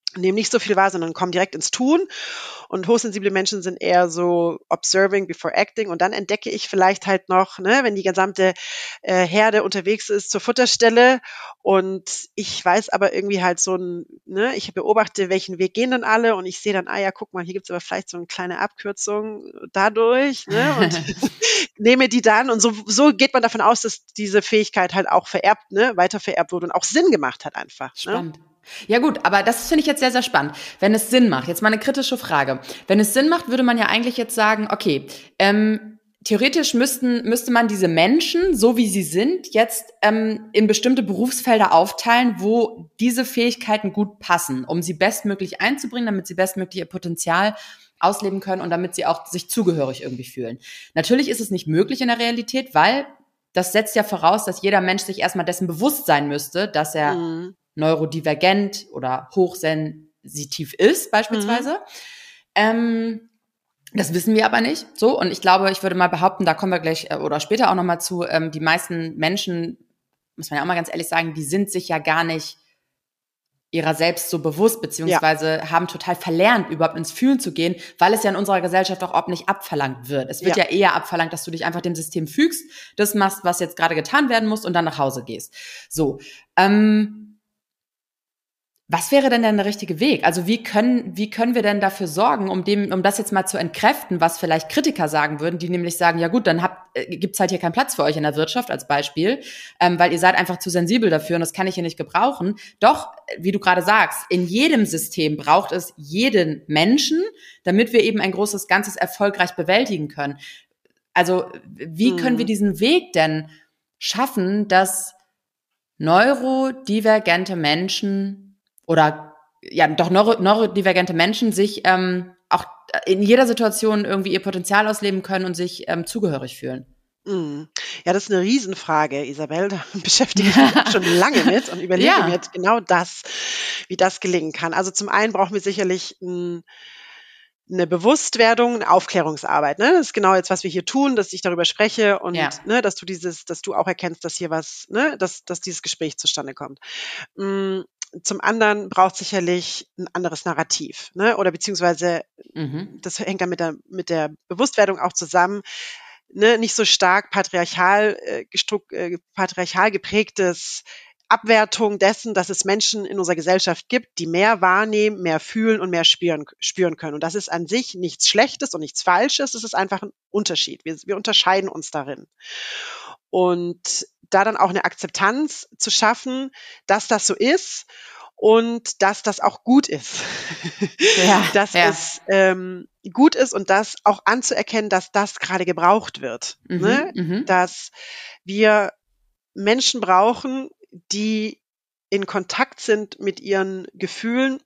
nehmen nicht so viel wahr, sondern kommen direkt ins Tun. Und hochsensible Menschen sind eher so observing before acting. Und dann entdecke ich vielleicht halt noch, ne, wenn die gesamte äh, Herde unterwegs ist zur Futterstelle und ich weiß aber irgendwie halt so ein, ne, ich beobachte, welchen Weg gehen denn alle und ich sehe dann, ah ja, guck mal, hier gibt's aber vielleicht so eine kleine Abkürzung dadurch, ne, und nehme die dann und so, so geht man davon aus, dass diese Fähigkeit halt auch vererbt, ne, weiter vererbt wurde und auch Sinn gemacht hat einfach. Ne?
Spannend. Ja gut, aber das finde ich jetzt sehr, sehr spannend. Wenn es Sinn macht, jetzt mal eine kritische Frage. Wenn es Sinn macht, würde man ja eigentlich jetzt sagen, okay, ähm, theoretisch müssten, müsste man diese Menschen, so wie sie sind, jetzt ähm, in bestimmte Berufsfelder aufteilen, wo diese Fähigkeiten gut passen, um sie bestmöglich einzubringen, damit sie bestmöglich ihr Potenzial ausleben können und damit sie auch sich zugehörig irgendwie fühlen. Natürlich ist es nicht möglich in der Realität, weil das setzt ja voraus, dass jeder Mensch sich erstmal dessen bewusst sein müsste, dass er
Mhm.
neurodivergent oder hochsensitiv ist, beispielsweise. Mhm. Ähm, das wissen wir aber nicht. So, und ich glaube, ich würde mal behaupten, da kommen wir gleich äh, oder später auch nochmal zu, ähm, die meisten Menschen, muss man ja auch mal ganz ehrlich sagen, die sind sich ja gar nicht ihrer selbst so bewusst, beziehungsweise ja. haben total verlernt, überhaupt ins Fühlen zu gehen, weil es ja in unserer Gesellschaft auch oft nicht abverlangt wird. Es wird ja. ja eher abverlangt, dass du dich einfach dem System fügst, das machst, was jetzt gerade getan werden muss und dann nach Hause gehst. So, ähm, was wäre denn dann der richtige Weg? Also wie können, wie können wir denn dafür sorgen, um dem, um das jetzt mal zu entkräften, was vielleicht Kritiker sagen würden, die nämlich sagen, ja gut, dann habt, äh, gibt's halt hier keinen Platz für euch in der Wirtschaft als Beispiel, ähm, weil ihr seid einfach zu sensibel dafür und das kann ich hier nicht gebrauchen. Doch, wie du gerade sagst, in jedem System braucht es jeden Menschen, damit wir eben ein großes Ganzes erfolgreich bewältigen können. Also wie hm. können wir diesen Weg denn schaffen, dass neurodivergente Menschen oder ja doch neuro, neurodivergente Menschen sich ähm, auch in jeder Situation irgendwie ihr Potenzial ausleben können und sich ähm, zugehörig fühlen?
Mhm. Ja, das ist eine Riesenfrage, Isabel. Da beschäftige ich mich auch schon lange mit und überlege
Ja.
mir jetzt genau das, wie das gelingen kann. Also zum einen brauchen wir sicherlich ein, eine Bewusstwerdung, eine Aufklärungsarbeit. Ne? Das ist genau jetzt, was wir hier tun, dass ich darüber spreche und
Ja.
ne, dass du dieses, dass du auch erkennst, dass hier was, ne, dass, dass dieses Gespräch zustande kommt. Mm, Zum anderen braucht sicherlich ein anderes Narrativ, ne? Oder beziehungsweise
Mhm.
das hängt dann mit der mit der Bewusstwerdung auch zusammen, ne? Nicht so stark patriarchal äh, gestruck, äh, patriarchal geprägtes Abwertung dessen, dass es Menschen in unserer Gesellschaft gibt, die mehr wahrnehmen, mehr fühlen und mehr spüren, spüren können. Und das ist an sich nichts Schlechtes und nichts Falsches. Es ist einfach ein Unterschied. Wir, wir unterscheiden uns darin. Und da dann auch eine Akzeptanz zu schaffen, dass das so ist und dass das auch gut ist.
Ja,
dass
ja.
es ähm, gut ist und das auch anzuerkennen, dass das gerade gebraucht wird.
Mhm,
ne?
mhm.
Dass wir Menschen brauchen, die in Kontakt sind mit ihren Gefühlen,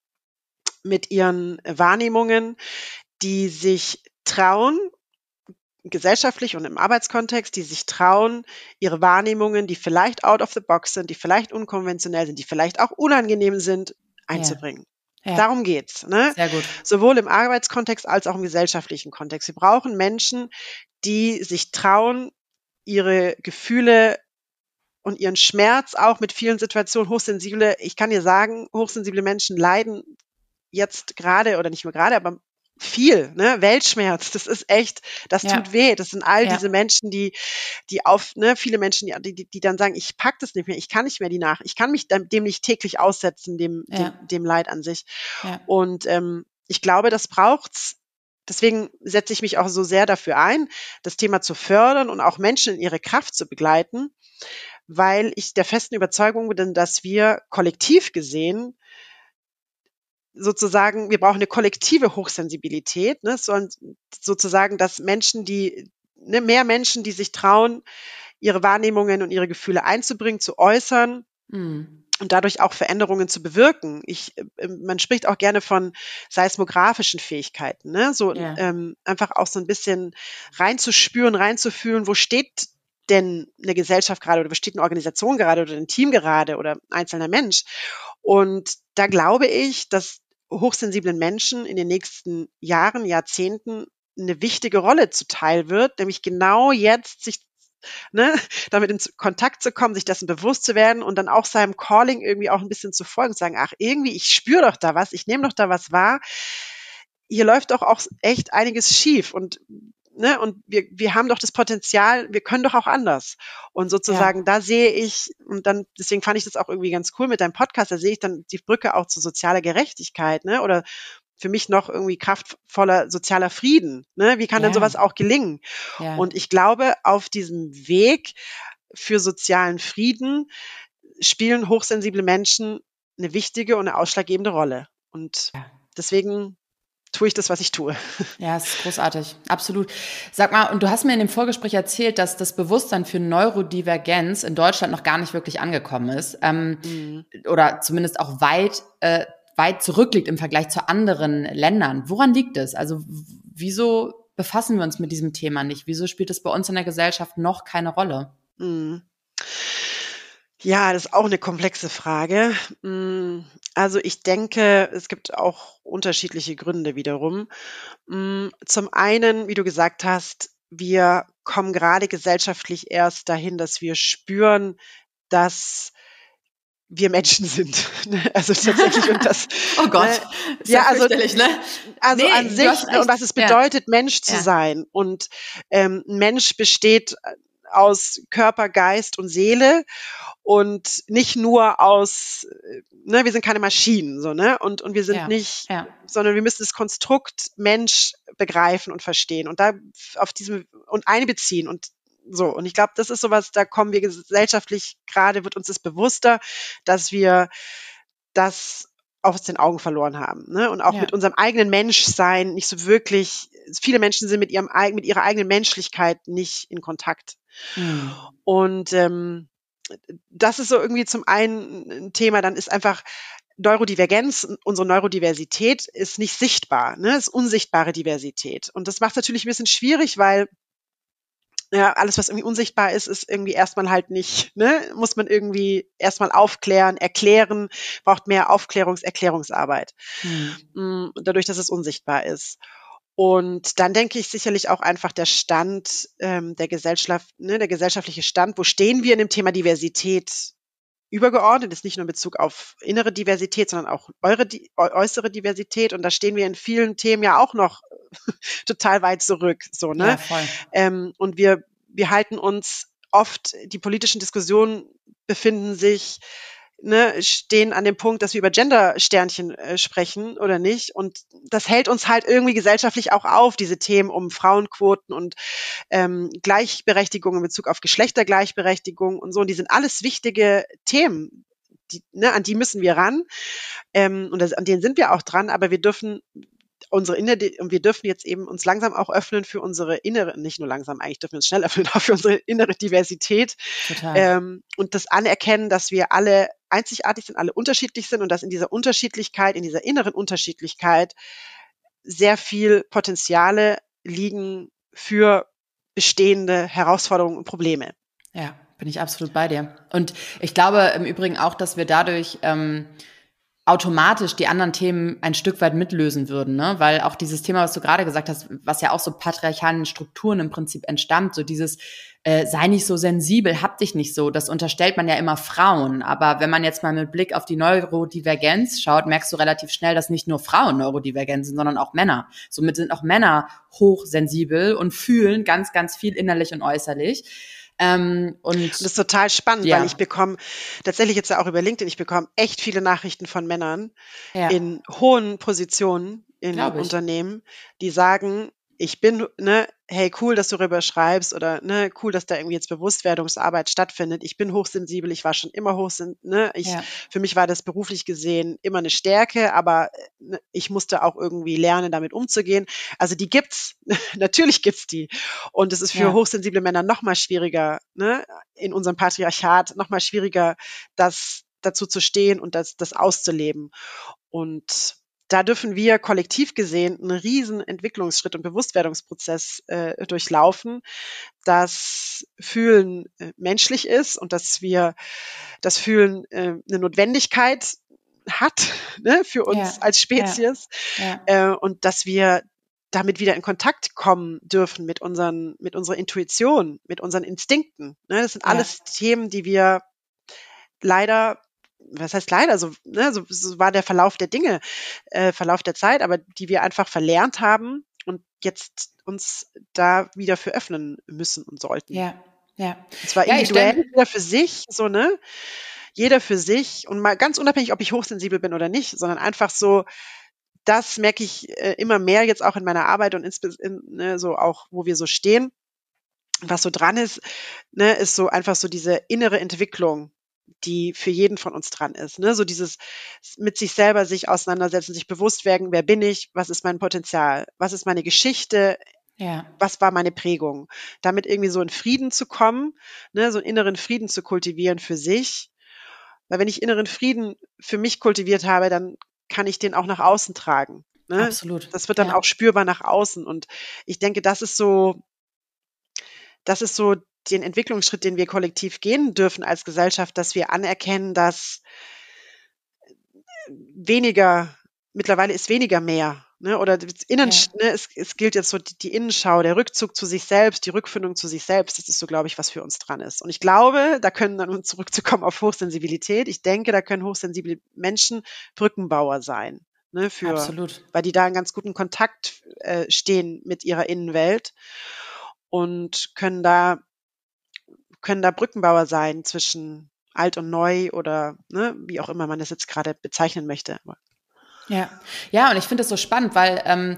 mit ihren Wahrnehmungen, die sich trauen, gesellschaftlich und im Arbeitskontext, die sich trauen, ihre Wahrnehmungen, die vielleicht out of the box sind, die vielleicht unkonventionell sind, die vielleicht auch unangenehm sind, einzubringen.
Ja.
Darum geht's, ne?
Sehr gut.
Sowohl im Arbeitskontext als auch im gesellschaftlichen Kontext. Wir brauchen Menschen, die sich trauen, ihre Gefühle und ihren Schmerz auch mit vielen Situationen hochsensible, ich kann dir sagen, hochsensible Menschen leiden jetzt gerade oder nicht nur gerade, aber viel, ne, Weltschmerz, das ist echt, das
Ja.
tut weh. Das sind all
Ja.
diese Menschen, die, die auf, ne, viele Menschen, die, die, die dann sagen, ich pack das nicht mehr, ich kann nicht mehr die nach, ich kann mich dem nicht täglich aussetzen, dem,
Ja.
dem, dem Leid an sich.
Ja.
Und ähm, ich glaube, das braucht's. Deswegen setze ich mich auch so sehr dafür ein, das Thema zu fördern und auch Menschen in ihre Kraft zu begleiten, weil ich der festen Überzeugung bin, dass wir kollektiv gesehen sozusagen, wir brauchen eine kollektive Hochsensibilität, ne, so, sozusagen, dass Menschen, die, ne, mehr Menschen, die sich trauen, ihre Wahrnehmungen und ihre Gefühle einzubringen, zu äußern
Mhm.
und dadurch auch Veränderungen zu bewirken. Ich, man spricht auch gerne von seismografischen Fähigkeiten, ne, so
Ja.
ähm, einfach auch so ein bisschen reinzuspüren, reinzufühlen, wo steht denn eine Gesellschaft gerade oder wo steht eine Organisation gerade oder ein Team gerade oder ein einzelner Mensch. Und da glaube ich, dass hochsensiblen Menschen in den nächsten Jahren, Jahrzehnten eine wichtige Rolle zuteil wird, nämlich genau jetzt sich ne, damit in Kontakt zu kommen, sich dessen bewusst zu werden und dann auch seinem Calling irgendwie auch ein bisschen zu folgen und sagen, ach, irgendwie, ich spüre doch da was, ich nehme doch da was wahr. Hier läuft doch auch echt einiges schief und ne, und wir, wir haben doch das Potenzial, wir können doch auch anders. Und sozusagen,
Ja.
da sehe ich, und dann, deswegen fand ich das auch irgendwie ganz cool mit deinem Podcast, da sehe ich dann die Brücke auch zu sozialer Gerechtigkeit, ne, oder für mich noch irgendwie kraftvoller sozialer Frieden, ne? Wie kann denn sowas
Ja.
auch gelingen?
Ja.
Und ich glaube, auf diesem Weg für sozialen Frieden spielen hochsensible Menschen eine wichtige und eine ausschlaggebende Rolle. Und
Ja.
deswegen tue ich das, was ich tue.
Ja, es ist großartig. Absolut. Sag mal, und du hast mir in dem Vorgespräch erzählt, dass das Bewusstsein für Neurodivergenz in Deutschland noch gar nicht wirklich angekommen ist. Ähm,
Mhm.
oder zumindest auch weit, äh, weit zurückliegt im Vergleich zu anderen Ländern. Woran liegt es? Also w- wieso befassen wir uns mit diesem Thema nicht? Wieso spielt es bei uns in der Gesellschaft noch keine Rolle?
Mhm. Ja, das ist auch eine komplexe Frage. Hm, also, ich denke, es gibt auch unterschiedliche Gründe wiederum. Hm, zum einen, wie du gesagt hast, wir kommen gerade gesellschaftlich erst dahin, dass wir spüren, dass wir Menschen sind, ne? Also, tatsächlich und das,
Oh Gott,
ne
ist ja
ja, also
fürchterlich, ne?
also, an
Nee, du
sich,
hast
ne, und
recht.
was es
Ja,
bedeutet, Mensch zu
ja,
sein. Und, ähm, 'n Mensch besteht, äh, aus Körper, Geist und Seele und nicht nur aus, äh, ne, wir sind keine Maschinen, so, ne? Und, und wir sind
ja,
nicht,
ja,
sondern wir müssen das Konstrukt Mensch begreifen und verstehen und da auf diesem und einbeziehen und so. Und ich glaube, das ist sowas, da kommen wir gesellschaftlich gerade, wird uns das bewusster, dass wir das aus den Augen verloren haben, ne? Und auch
ja.
mit unserem eigenen Menschsein nicht so wirklich, viele Menschen sind mit ihrem, eig- mit ihrer eigenen Menschlichkeit nicht in Kontakt.
Hm.
Und ähm, das ist so irgendwie zum einen ein Thema, dann ist einfach Neurodivergenz, unsere Neurodiversität ist nicht sichtbar, ne? Ist unsichtbare Diversität. Und das macht es natürlich ein bisschen schwierig, weil ja, alles, was irgendwie unsichtbar ist, ist irgendwie erstmal halt nicht, ne? Muss man irgendwie erstmal aufklären, erklären, braucht mehr Aufklärungs-, Erklärungsarbeit,
Hm.
hm, dadurch, dass es unsichtbar ist. Und dann denke ich sicherlich auch einfach der Stand, ähm, der Gesellschaft, ne, der gesellschaftliche Stand. Wo stehen wir in dem Thema Diversität übergeordnet? Ist nicht nur in Bezug auf innere Diversität, sondern auch eure, Di- äu- äußere Diversität. Und da stehen wir in vielen Themen ja auch noch total weit zurück, so,
Ja,
ne?
voll.
Ähm, und wir, wir halten uns oft, die politischen Diskussionen befinden sich, ne, stehen an dem Punkt, dass wir über Gender-Sternchen äh, sprechen oder nicht. Und das hält uns halt irgendwie gesellschaftlich auch auf, diese Themen um Frauenquoten und ähm, Gleichberechtigung in Bezug auf Geschlechtergleichberechtigung und so. Und die sind alles wichtige Themen. Die, ne, an die müssen wir ran. Ähm, und das, an denen sind wir auch dran, aber wir dürfen unsere innere, und wir dürfen jetzt eben uns langsam auch öffnen für unsere innere, nicht nur langsam, eigentlich dürfen wir uns schnell öffnen, auch für unsere innere Diversität,
Total.
ähm, und das anerkennen, dass wir alle einzigartig sind, alle unterschiedlich sind und dass in dieser Unterschiedlichkeit, in dieser inneren Unterschiedlichkeit sehr viel Potenziale liegen für bestehende Herausforderungen und Probleme.
Ja, bin ich absolut bei dir. Und ich glaube im Übrigen auch, dass wir dadurch ähm, automatisch die anderen Themen ein Stück weit mitlösen würden, ne? Weil auch dieses Thema, was du gerade gesagt hast, was ja auch so patriarchalen Strukturen im Prinzip entstammt, so dieses äh, sei nicht so sensibel, hab dich nicht so, das unterstellt man ja immer Frauen. Aber wenn man jetzt mal mit Blick auf die Neurodivergenz schaut, merkst du relativ schnell, dass nicht nur Frauen neurodivergent sind, sondern auch Männer. Somit sind auch Männer hochsensibel und fühlen ganz, ganz viel innerlich und äußerlich. Ähm, und
Und das ist total spannend, weil ich
ja,
bekomme tatsächlich jetzt ja auch über LinkedIn, ich bekomme echt viele Nachrichten von Männern
ja,
in hohen Positionen in
glaube ich.
Unternehmen, die sagen, ich bin, ne, hey, cool, dass du darüber schreibst oder ne, cool, dass da irgendwie jetzt Bewusstwerdungsarbeit stattfindet. Ich bin hochsensibel, ich war schon immer hochsensibel, ne, ich,
Ja,
für mich war das beruflich gesehen immer eine Stärke, aber äh, ne, ich musste auch irgendwie lernen, damit umzugehen. Also die gibt's, natürlich gibt's die. Und es ist für
ja,
hochsensible Männer noch mal schwieriger, ne, in unserem Patriarchat noch mal schwieriger, das dazu zu stehen und das, das auszuleben. Und da dürfen wir kollektiv gesehen einen riesen Entwicklungsschritt und Bewusstwerdungsprozess äh, durchlaufen, dass Fühlen äh, menschlich ist und dass wir das Fühlen äh, eine Notwendigkeit hat, ne, für uns
ja,
als
ja,
Spezies,
ja,
äh, und dass wir damit wieder in Kontakt kommen dürfen mit unseren, mit unserer Intuition, mit unseren Instinkten. Ne? Das sind
Ja.
alles Themen, die wir leider, was heißt leider, so, ne, so, so war der Verlauf der Dinge, äh, Verlauf der Zeit, aber die wir einfach verlernt haben und jetzt uns da wieder für öffnen müssen und sollten.
Ja, ja.
Und zwar
Ja, ich
individuell,
stelle
jeder für sich, so, ne? Jeder für sich und mal ganz unabhängig, ob ich hochsensibel bin oder nicht, sondern einfach so, das merke ich äh, immer mehr jetzt auch in meiner Arbeit und insbesondere ne, so auch, wo wir so stehen, was so dran ist, ne, ist so einfach so diese innere Entwicklung, die für jeden von uns dran ist. Ne? So dieses mit sich selber sich auseinandersetzen, sich bewusst werden, wer bin ich, was ist mein Potenzial, was ist meine Geschichte,
ja,
was war meine Prägung, damit irgendwie so in Frieden zu kommen, ne, so einen inneren Frieden zu kultivieren für sich. Weil wenn ich inneren Frieden für mich kultiviert habe, dann kann ich den auch nach außen tragen. Ne?
absolut.
Das wird dann
Ja,
auch spürbar nach außen. Und ich denke, das ist so, das ist so den Entwicklungsschritt, den wir kollektiv gehen dürfen als Gesellschaft, dass wir anerkennen, dass weniger, mittlerweile ist weniger mehr. Ne? Oder das Innen,
ja,
ne? es, es gilt jetzt so die, die Innenschau, der Rückzug zu sich selbst, die Rückfindung zu sich selbst. Das ist so, glaube ich, was für uns dran ist. Und ich glaube, da können dann, um zurückzukommen auf Hochsensibilität, ich denke, da können hochsensible Menschen Brückenbauer sein. Ne, für,
absolut.
weil die da in ganz guten Kontakt äh, stehen mit ihrer Innenwelt und können da, können da Brückenbauer sein zwischen alt und neu oder ne, wie auch immer man das jetzt gerade bezeichnen möchte.
Ja, ja, und ich finde das so spannend, weil ähm,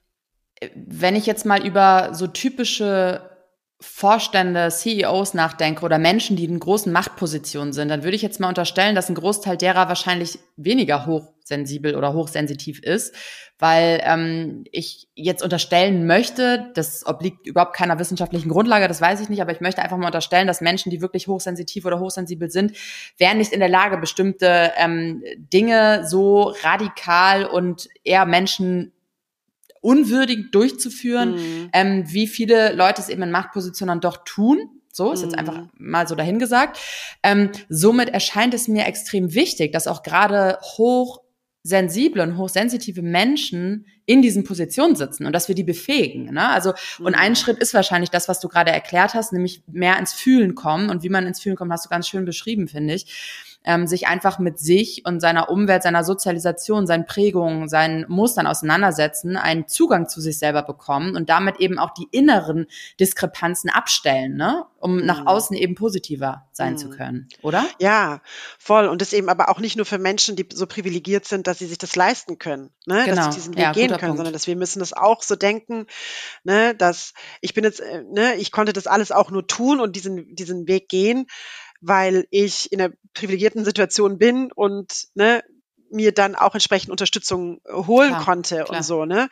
wenn ich jetzt mal über so typische Vorstände, C E Os nachdenke oder Menschen, die in großen Machtpositionen sind, dann würde ich jetzt mal unterstellen, dass ein Großteil derer wahrscheinlich weniger hochsensibel oder hochsensitiv ist, weil ähm, ich jetzt unterstellen möchte, das obliegt überhaupt keiner wissenschaftlichen Grundlage, das weiß ich nicht, aber ich möchte einfach mal unterstellen, dass Menschen, die wirklich hochsensitiv oder hochsensibel sind, wären nicht in der Lage, bestimmte ähm, Dinge so radikal und eher Menschen unwürdig durchzuführen,
Mhm.
ähm, wie viele Leute es eben in Machtpositionen dann doch tun. So, ist jetzt einfach
Mhm.
mal so dahingesagt. Ähm, somit erscheint es mir extrem wichtig, dass auch gerade hochsensible und hochsensitive Menschen in diesen Positionen sitzen und dass wir die befähigen. Ne? Also, und ein
Mhm.
Schritt ist wahrscheinlich das, was du gerade erklärt hast, nämlich mehr ins Fühlen kommen. Und wie man ins Fühlen kommt, hast du ganz schön beschrieben, finde ich. Ähm, sich einfach mit sich und seiner Umwelt, seiner Sozialisation, seinen Prägungen, seinen Mustern auseinandersetzen, einen Zugang zu sich selber bekommen und damit eben auch die inneren Diskrepanzen abstellen, ne? Um nach
Mhm.
außen eben positiver sein zu
Mhm.
können, oder?
Ja, voll. Und das eben aber auch nicht nur für Menschen, die so privilegiert sind, dass sie sich das leisten können, ne, dass sie
Genau,
diesen Weg
ja,
gehen
guter
können, sondern
Punkt.
dass wir müssen das auch so denken, ne, dass ich bin jetzt, äh, ne, ich konnte das alles auch nur tun und diesen, diesen Weg gehen, weil ich in einer privilegierten Situation bin und ne, mir dann auch entsprechend Unterstützung äh, holen
Klar,
konnte und
klar.
so, ne?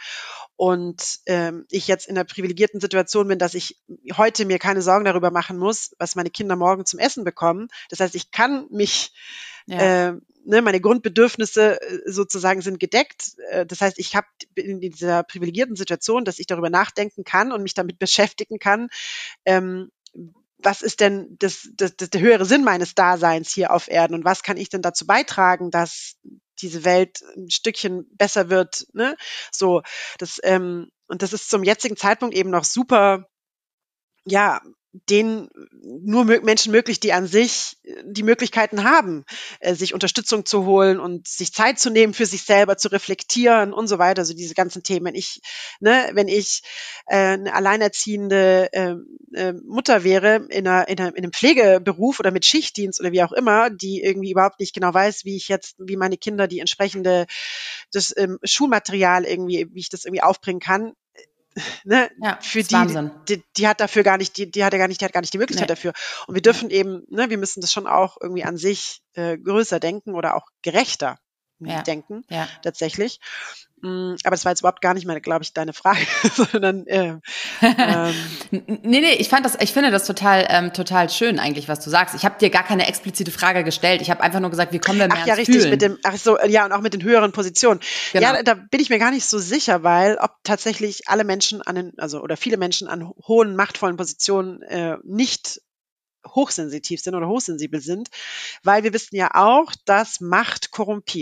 Und ähm, ich jetzt in einer privilegierten Situation bin, dass ich heute mir keine Sorgen darüber machen muss, was meine Kinder morgen zum Essen bekommen. Das heißt, ich kann mich
Ja,
äh, ne, meine Grundbedürfnisse äh, sozusagen sind gedeckt. Äh, das heißt, ich habe in dieser privilegierten Situation, dass ich darüber nachdenken kann und mich damit beschäftigen kann, ähm, was ist denn das, das, das, der höhere Sinn meines Daseins hier auf Erden und was kann ich denn dazu beitragen, dass diese Welt ein Stückchen besser wird, ne? So, das, ähm, und das ist zum jetzigen Zeitpunkt eben noch super, ja, den nur mö Menschen möglich, die an sich äh, die Möglichkeiten haben, äh, sich Unterstützung zu holen und sich Zeit zu nehmen für sich selber, zu reflektieren und so weiter. Also diese ganzen Themen. Wenn ich, ne, wenn ich äh, 'ne alleinerziehende ähm, äh, Mutter wäre in einer, in einer, in einem Pflegeberuf oder mit Schichtdienst oder wie auch immer, die irgendwie überhaupt nicht genau weiß, wie ich jetzt, wie meine Kinder die entsprechende das ähm, Schulmaterial irgendwie, wie ich das irgendwie aufbringen kann, ne,
ja,
für
ist
die,
Wahnsinn.
die, die hat dafür gar nicht, die, die hat ja gar nicht, die hat gar nicht die Möglichkeit
Nee,
dafür. Und wir
nee,
dürfen eben, ne, wir müssen das schon auch irgendwie an sich äh, größer denken oder auch gerechter
ja,
denken,
ja.
tatsächlich. Mm, aber das war jetzt überhaupt gar nicht mehr, glaube ich, deine Frage, sondern äh, ähm,
Nee, nee, ich fand das, ich finde das total, ähm, total schön eigentlich, was du sagst. Ich habe dir gar keine explizite Frage gestellt. Ich habe einfach nur gesagt, wie kommen wir
ach
mehr
ja,
ins
richtig, mit dem,
Fühlen?
ach so, ja, und auch mit den höheren Positionen. Ja,
Genau.
da, da bin ich mir gar nicht so sicher, weil ob tatsächlich alle Menschen an den, also oder viele Menschen an ho- hohen, machtvollen Positionen äh, nicht hochsensitiv sind oder hochsensibel sind, weil wir wissen ja auch, dass Macht korrumpiert.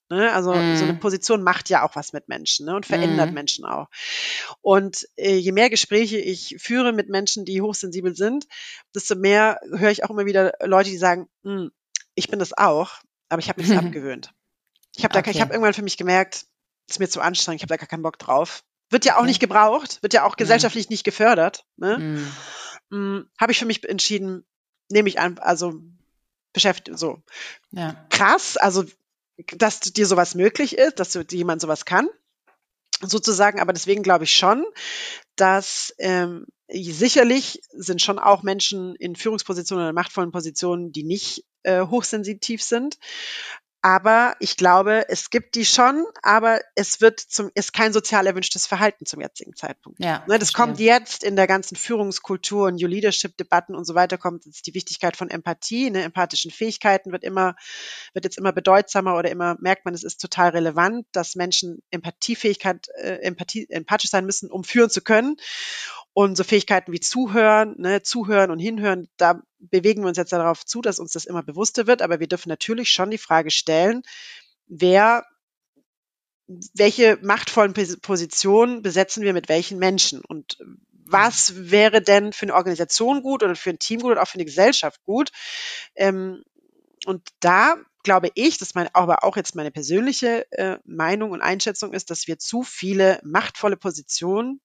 Ne? Also so eine
Mhm.
Position macht ja auch was mit Menschen, ne? Und verändert
Mhm.
Menschen auch. Und äh, je mehr Gespräche ich führe mit Menschen, die hochsensibel sind, desto mehr höre ich auch immer wieder Leute, die sagen, "Hm, ich bin das auch, aber ich habe mir das abgewöhnt. Ich habe da, ke- ich habe
Okay,
irgendwann für mich gemerkt, das ist mir zu anstrengend, ich habe da gar keinen Bock drauf. Wird ja auch nicht
okay.
gebraucht, wird ja auch
Nee.
gesellschaftlich nicht gefördert. Ne?
Mhm.
Hm, habe ich für mich entschieden, nehme ich an, also beschäftigt so
Ja.
krass, also dass dir sowas möglich ist, dass du, jemand sowas kann, sozusagen. Aber deswegen glaube ich schon, dass ähm, sicherlich sind schon auch Menschen in Führungspositionen oder machtvollen Positionen, die nicht äh, hochsensitiv sind. Aber ich glaube, es gibt die schon, aber es wird zum, ist kein sozial erwünschtes Verhalten zum jetzigen Zeitpunkt.
Ja,
Ne, das kommt
verstehe.
jetzt in der ganzen Führungskultur und New Leadership-Debatten und so weiter, kommt jetzt die Wichtigkeit von Empathie, ne, empathischen Fähigkeiten wird immer, wird jetzt immer bedeutsamer oder immer merkt man, es ist total relevant, dass Menschen Empathiefähigkeit, äh, Empathie, empathisch sein müssen, um führen zu können. Und so Fähigkeiten wie Zuhören, ne, Zuhören und Hinhören, da bewegen wir uns jetzt darauf zu, dass uns das immer bewusster wird. Aber wir dürfen natürlich schon die Frage stellen, wer, welche machtvollen Pos- Positionen besetzen wir mit welchen Menschen? Und
Ja.
was wäre denn für eine Organisation gut oder für ein Team gut oder auch für eine Gesellschaft gut? Ähm, und da glaube ich, dass mein, aber auch jetzt meine persönliche äh, Meinung und Einschätzung ist, dass wir zu viele machtvolle Positionen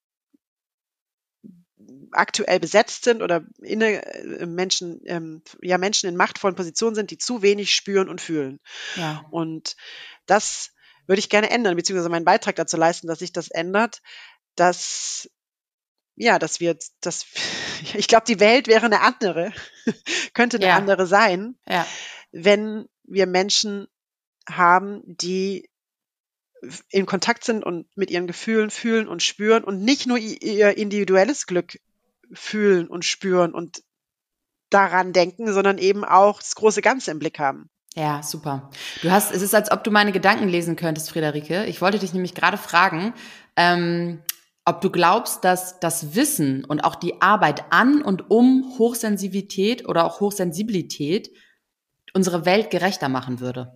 aktuell besetzt sind oder inne äh, Menschen, ähm, ja, Menschen in machtvollen Positionen sind, die zu wenig spüren und fühlen.
Ja.
Und das würde ich gerne ändern, beziehungsweise meinen Beitrag dazu leisten, dass sich das ändert, dass, ja, dass wir, dass, ich glaube, die Welt wäre eine andere, könnte eine
Ja.
andere sein,
Ja.
wenn wir Menschen haben, die in Kontakt sind und mit ihren Gefühlen fühlen und spüren und nicht nur ihr individuelles Glück fühlen und spüren und daran denken, sondern eben auch das große Ganze im Blick haben.
Ja, super. Du hast, es ist, als ob du meine Gedanken lesen könntest, Friederike. Ich wollte dich nämlich gerade fragen, ähm, ob du glaubst, dass das Wissen und auch die Arbeit an und um Hochsensibilität oder auch Hochsensibilität unsere Welt gerechter machen würde.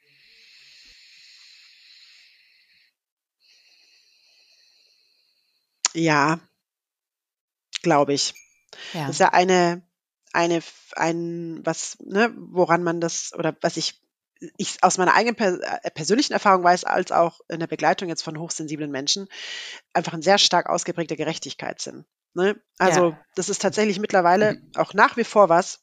Ja, glaube ich. Das ist
Ja,
ja eine, eine, ein, was, ne, woran man das, oder was ich, ich aus meiner eigenen per, äh, persönlichen Erfahrung weiß, als auch in der Begleitung jetzt von hochsensiblen Menschen, einfach ein sehr stark ausgeprägter Gerechtigkeitssinn. Ne? Also,
ja,
das ist tatsächlich mittlerweile auch nach wie vor was,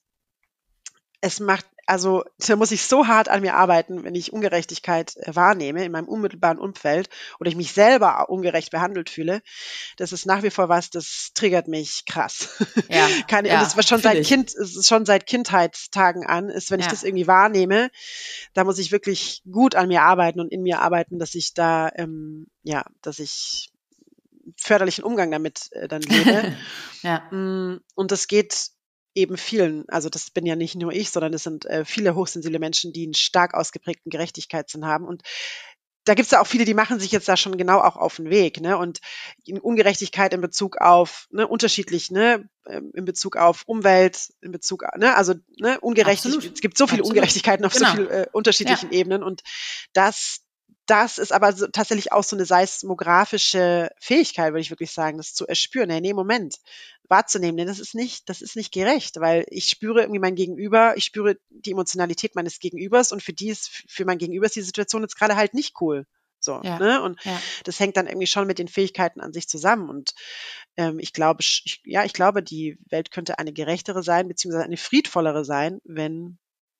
es macht, also da muss ich so hart an mir arbeiten, wenn ich Ungerechtigkeit äh, wahrnehme in meinem unmittelbaren Umfeld oder ich mich selber ungerecht behandelt fühle. Das ist nach wie vor was, das triggert mich krass.
ja,
Keine, und das war
ja,
schon
fühle
seit
ich.
Kind, es ist schon seit Kindheitstagen an, ist, wenn ich das
Ja,
irgendwie wahrnehme, da muss ich wirklich gut an mir arbeiten und in mir arbeiten, dass ich da, ähm, ja, dass ich förderlichen Umgang damit äh, dann lebe.
ja,
Mm, Und das geht eben vielen, also das bin ja nicht nur ich, sondern es sind äh, viele hochsensible Menschen, die einen stark ausgeprägten Gerechtigkeitssinn haben. Und da gibt's ja auch viele, die machen sich jetzt da schon genau auch auf den Weg, ne? Und in Ungerechtigkeit in Bezug auf, ne, unterschiedlich, ne, ähm, in Bezug auf Umwelt, in Bezug, ne, also ne, ungerechtig,
absolut,
es gibt so viele
absolut.
Ungerechtigkeiten auf so
Genau.
viel äh, unterschiedlichen
Ja,
Ebenen und das das ist aber so, tatsächlich auch so eine seismografische Fähigkeit, würde ich wirklich sagen, das zu erspüren. Nee, nee, Moment, wahrzunehmen, denn das ist nicht, das ist nicht gerecht, weil ich spüre irgendwie mein Gegenüber, ich spüre die Emotionalität meines Gegenübers und für die ist, für mein Gegenüber ist die Situation jetzt gerade halt nicht cool. So,
ja,
ne? Und
ja.
das hängt dann irgendwie schon mit den Fähigkeiten an sich zusammen. Und ähm, ich glaube, sch- ich, ja, ich glaube, die Welt könnte eine gerechtere sein, beziehungsweise eine friedvollere sein, wenn,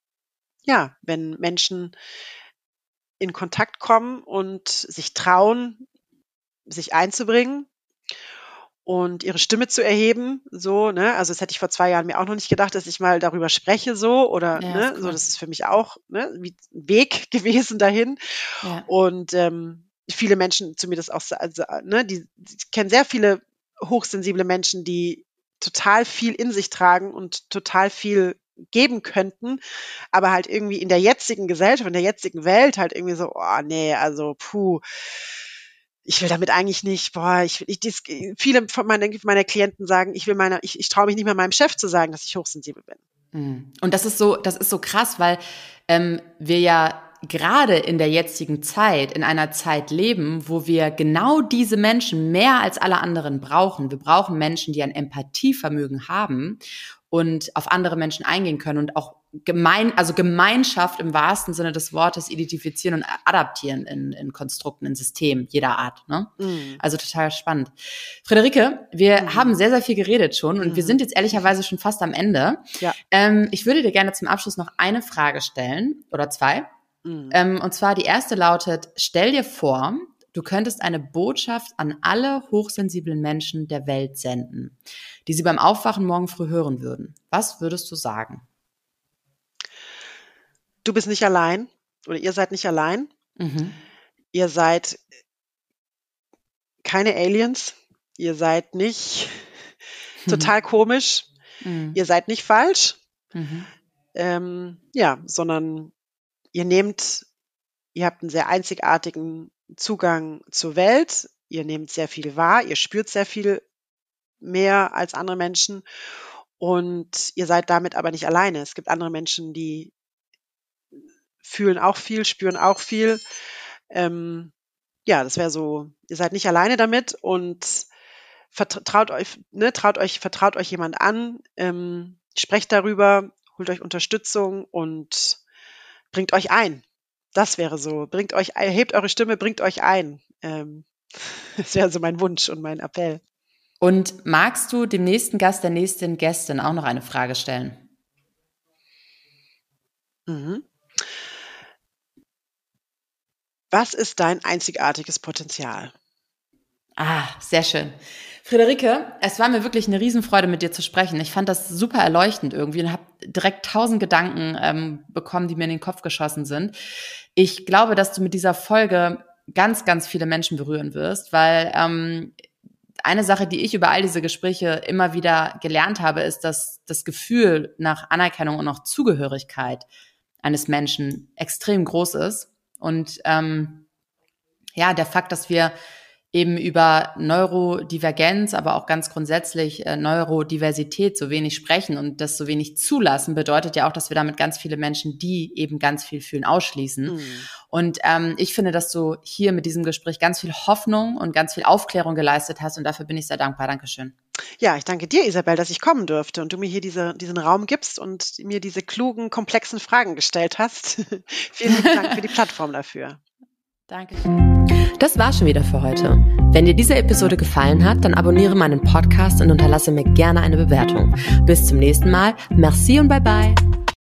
ja, wenn Menschen in Kontakt kommen und sich trauen, sich einzubringen und ihre Stimme zu erheben, so, ne? Also, das hätte ich vor zwei Jahren mir auch noch nicht gedacht, dass ich mal darüber spreche so oder,
Ja, ist
ne, so,
cool.
das ist für mich auch, ne, wie 'n Weg gewesen dahin.
Ja,
Und, ähm, viele Menschen zu mir das auch sa also, ne, die ich kenne sehr viele hochsensible Menschen, die total viel in sich tragen und total viel geben könnten, aber halt irgendwie in der jetzigen Gesellschaft, in der jetzigen Welt halt irgendwie so: „Oh ne, also puh, ich will damit eigentlich nicht, boah, ich will ich dies viele von meiner meiner Klienten sagen, ich will meiner ich ich traue mich nicht mehr meinem Chef zu sagen, dass ich hochsensibel bin.
mhm. Und das ist so, das ist so krass, weil ähm, wir ja gerade in der jetzigen Zeit, in einer Zeit leben, wo wir genau diese Menschen mehr als alle anderen brauchen. Wir brauchen Menschen, die ein Empathievermögen haben und auf andere Menschen eingehen können und auch gemein, also Gemeinschaft im wahrsten Sinne des Wortes identifizieren und adaptieren in, in Konstrukten, in Systemen jeder Art. Ne? Mhm. Also total spannend. Friederike, wir mhm. haben sehr, sehr viel geredet schon und mhm. wir sind jetzt ehrlicherweise schon fast am Ende. Ja. Ähm, ich würde dir gerne zum Abschluss noch eine Frage stellen oder zwei. Mhm. Ähm, und zwar die erste lautet, stell dir vor, du könntest eine Botschaft an alle hochsensiblen Menschen der Welt senden, die sie beim Aufwachen morgen früh hören würden. Was würdest du sagen?
Du bist nicht allein oder ihr seid nicht allein. Mhm. Ihr seid keine Aliens. Ihr seid nicht mhm. total komisch. Mhm. Ihr seid nicht falsch. Mhm. Ähm, ja, sondern ihr nehmt, ihr habt einen sehr einzigartigen Zugang zur Welt. Ihr nehmt sehr viel wahr. Ihr spürt sehr viel mehr als andere Menschen. Und ihr seid damit aber nicht alleine. Es gibt andere Menschen, die fühlen auch viel, spüren auch viel. Ähm, ja, das wäre so, ihr seid nicht alleine damit und vertraut euch, ne, traut euch, vertraut euch jemand an, ähm, sprecht darüber, holt euch Unterstützung und bringt euch ein. Das wäre so, bringt euch, erhebt eure Stimme, bringt euch ein. Ähm, das wäre so mein Wunsch und mein Appell.
Und magst du dem nächsten Gast, der nächsten Gästin auch noch eine Frage stellen?
Mhm. Was ist dein einzigartiges Potenzial?
Ah, sehr schön. Friederike, es war mir wirklich eine Riesenfreude, mit dir zu sprechen. Ich fand das super erleuchtend irgendwie und habe direkt tausend Gedanken ähm, bekommen, die mir in den Kopf geschossen sind. Ich glaube, dass du mit dieser Folge ganz, ganz viele Menschen berühren wirst, weil ähm, eine Sache, die ich über all diese Gespräche immer wieder gelernt habe, ist, dass das Gefühl nach Anerkennung und auch Zugehörigkeit eines Menschen extrem groß ist. Und ähm, ja, der Fakt, dass wir eben über Neurodivergenz, aber auch ganz grundsätzlich äh, Neurodiversität so wenig sprechen und das so wenig zulassen, bedeutet ja auch, dass wir damit ganz viele Menschen, die eben ganz viel fühlen, ausschließen. Mhm. Und ähm, ich finde, dass du hier mit diesem Gespräch ganz viel Hoffnung und ganz viel Aufklärung geleistet hast und dafür bin ich sehr dankbar. Dankeschön.
Ja, ich danke dir, Isabel, dass ich kommen durfte und du mir hier diese, diesen Raum gibst und mir diese klugen, komplexen Fragen gestellt hast. Vielen Dank für die Plattform dafür.
Dankeschön. Das war schon wieder für heute. Wenn dir diese Episode gefallen hat, dann abonniere meinen Podcast und unterlasse mir gerne eine Bewertung. Bis zum nächsten Mal. Merci und bye bye.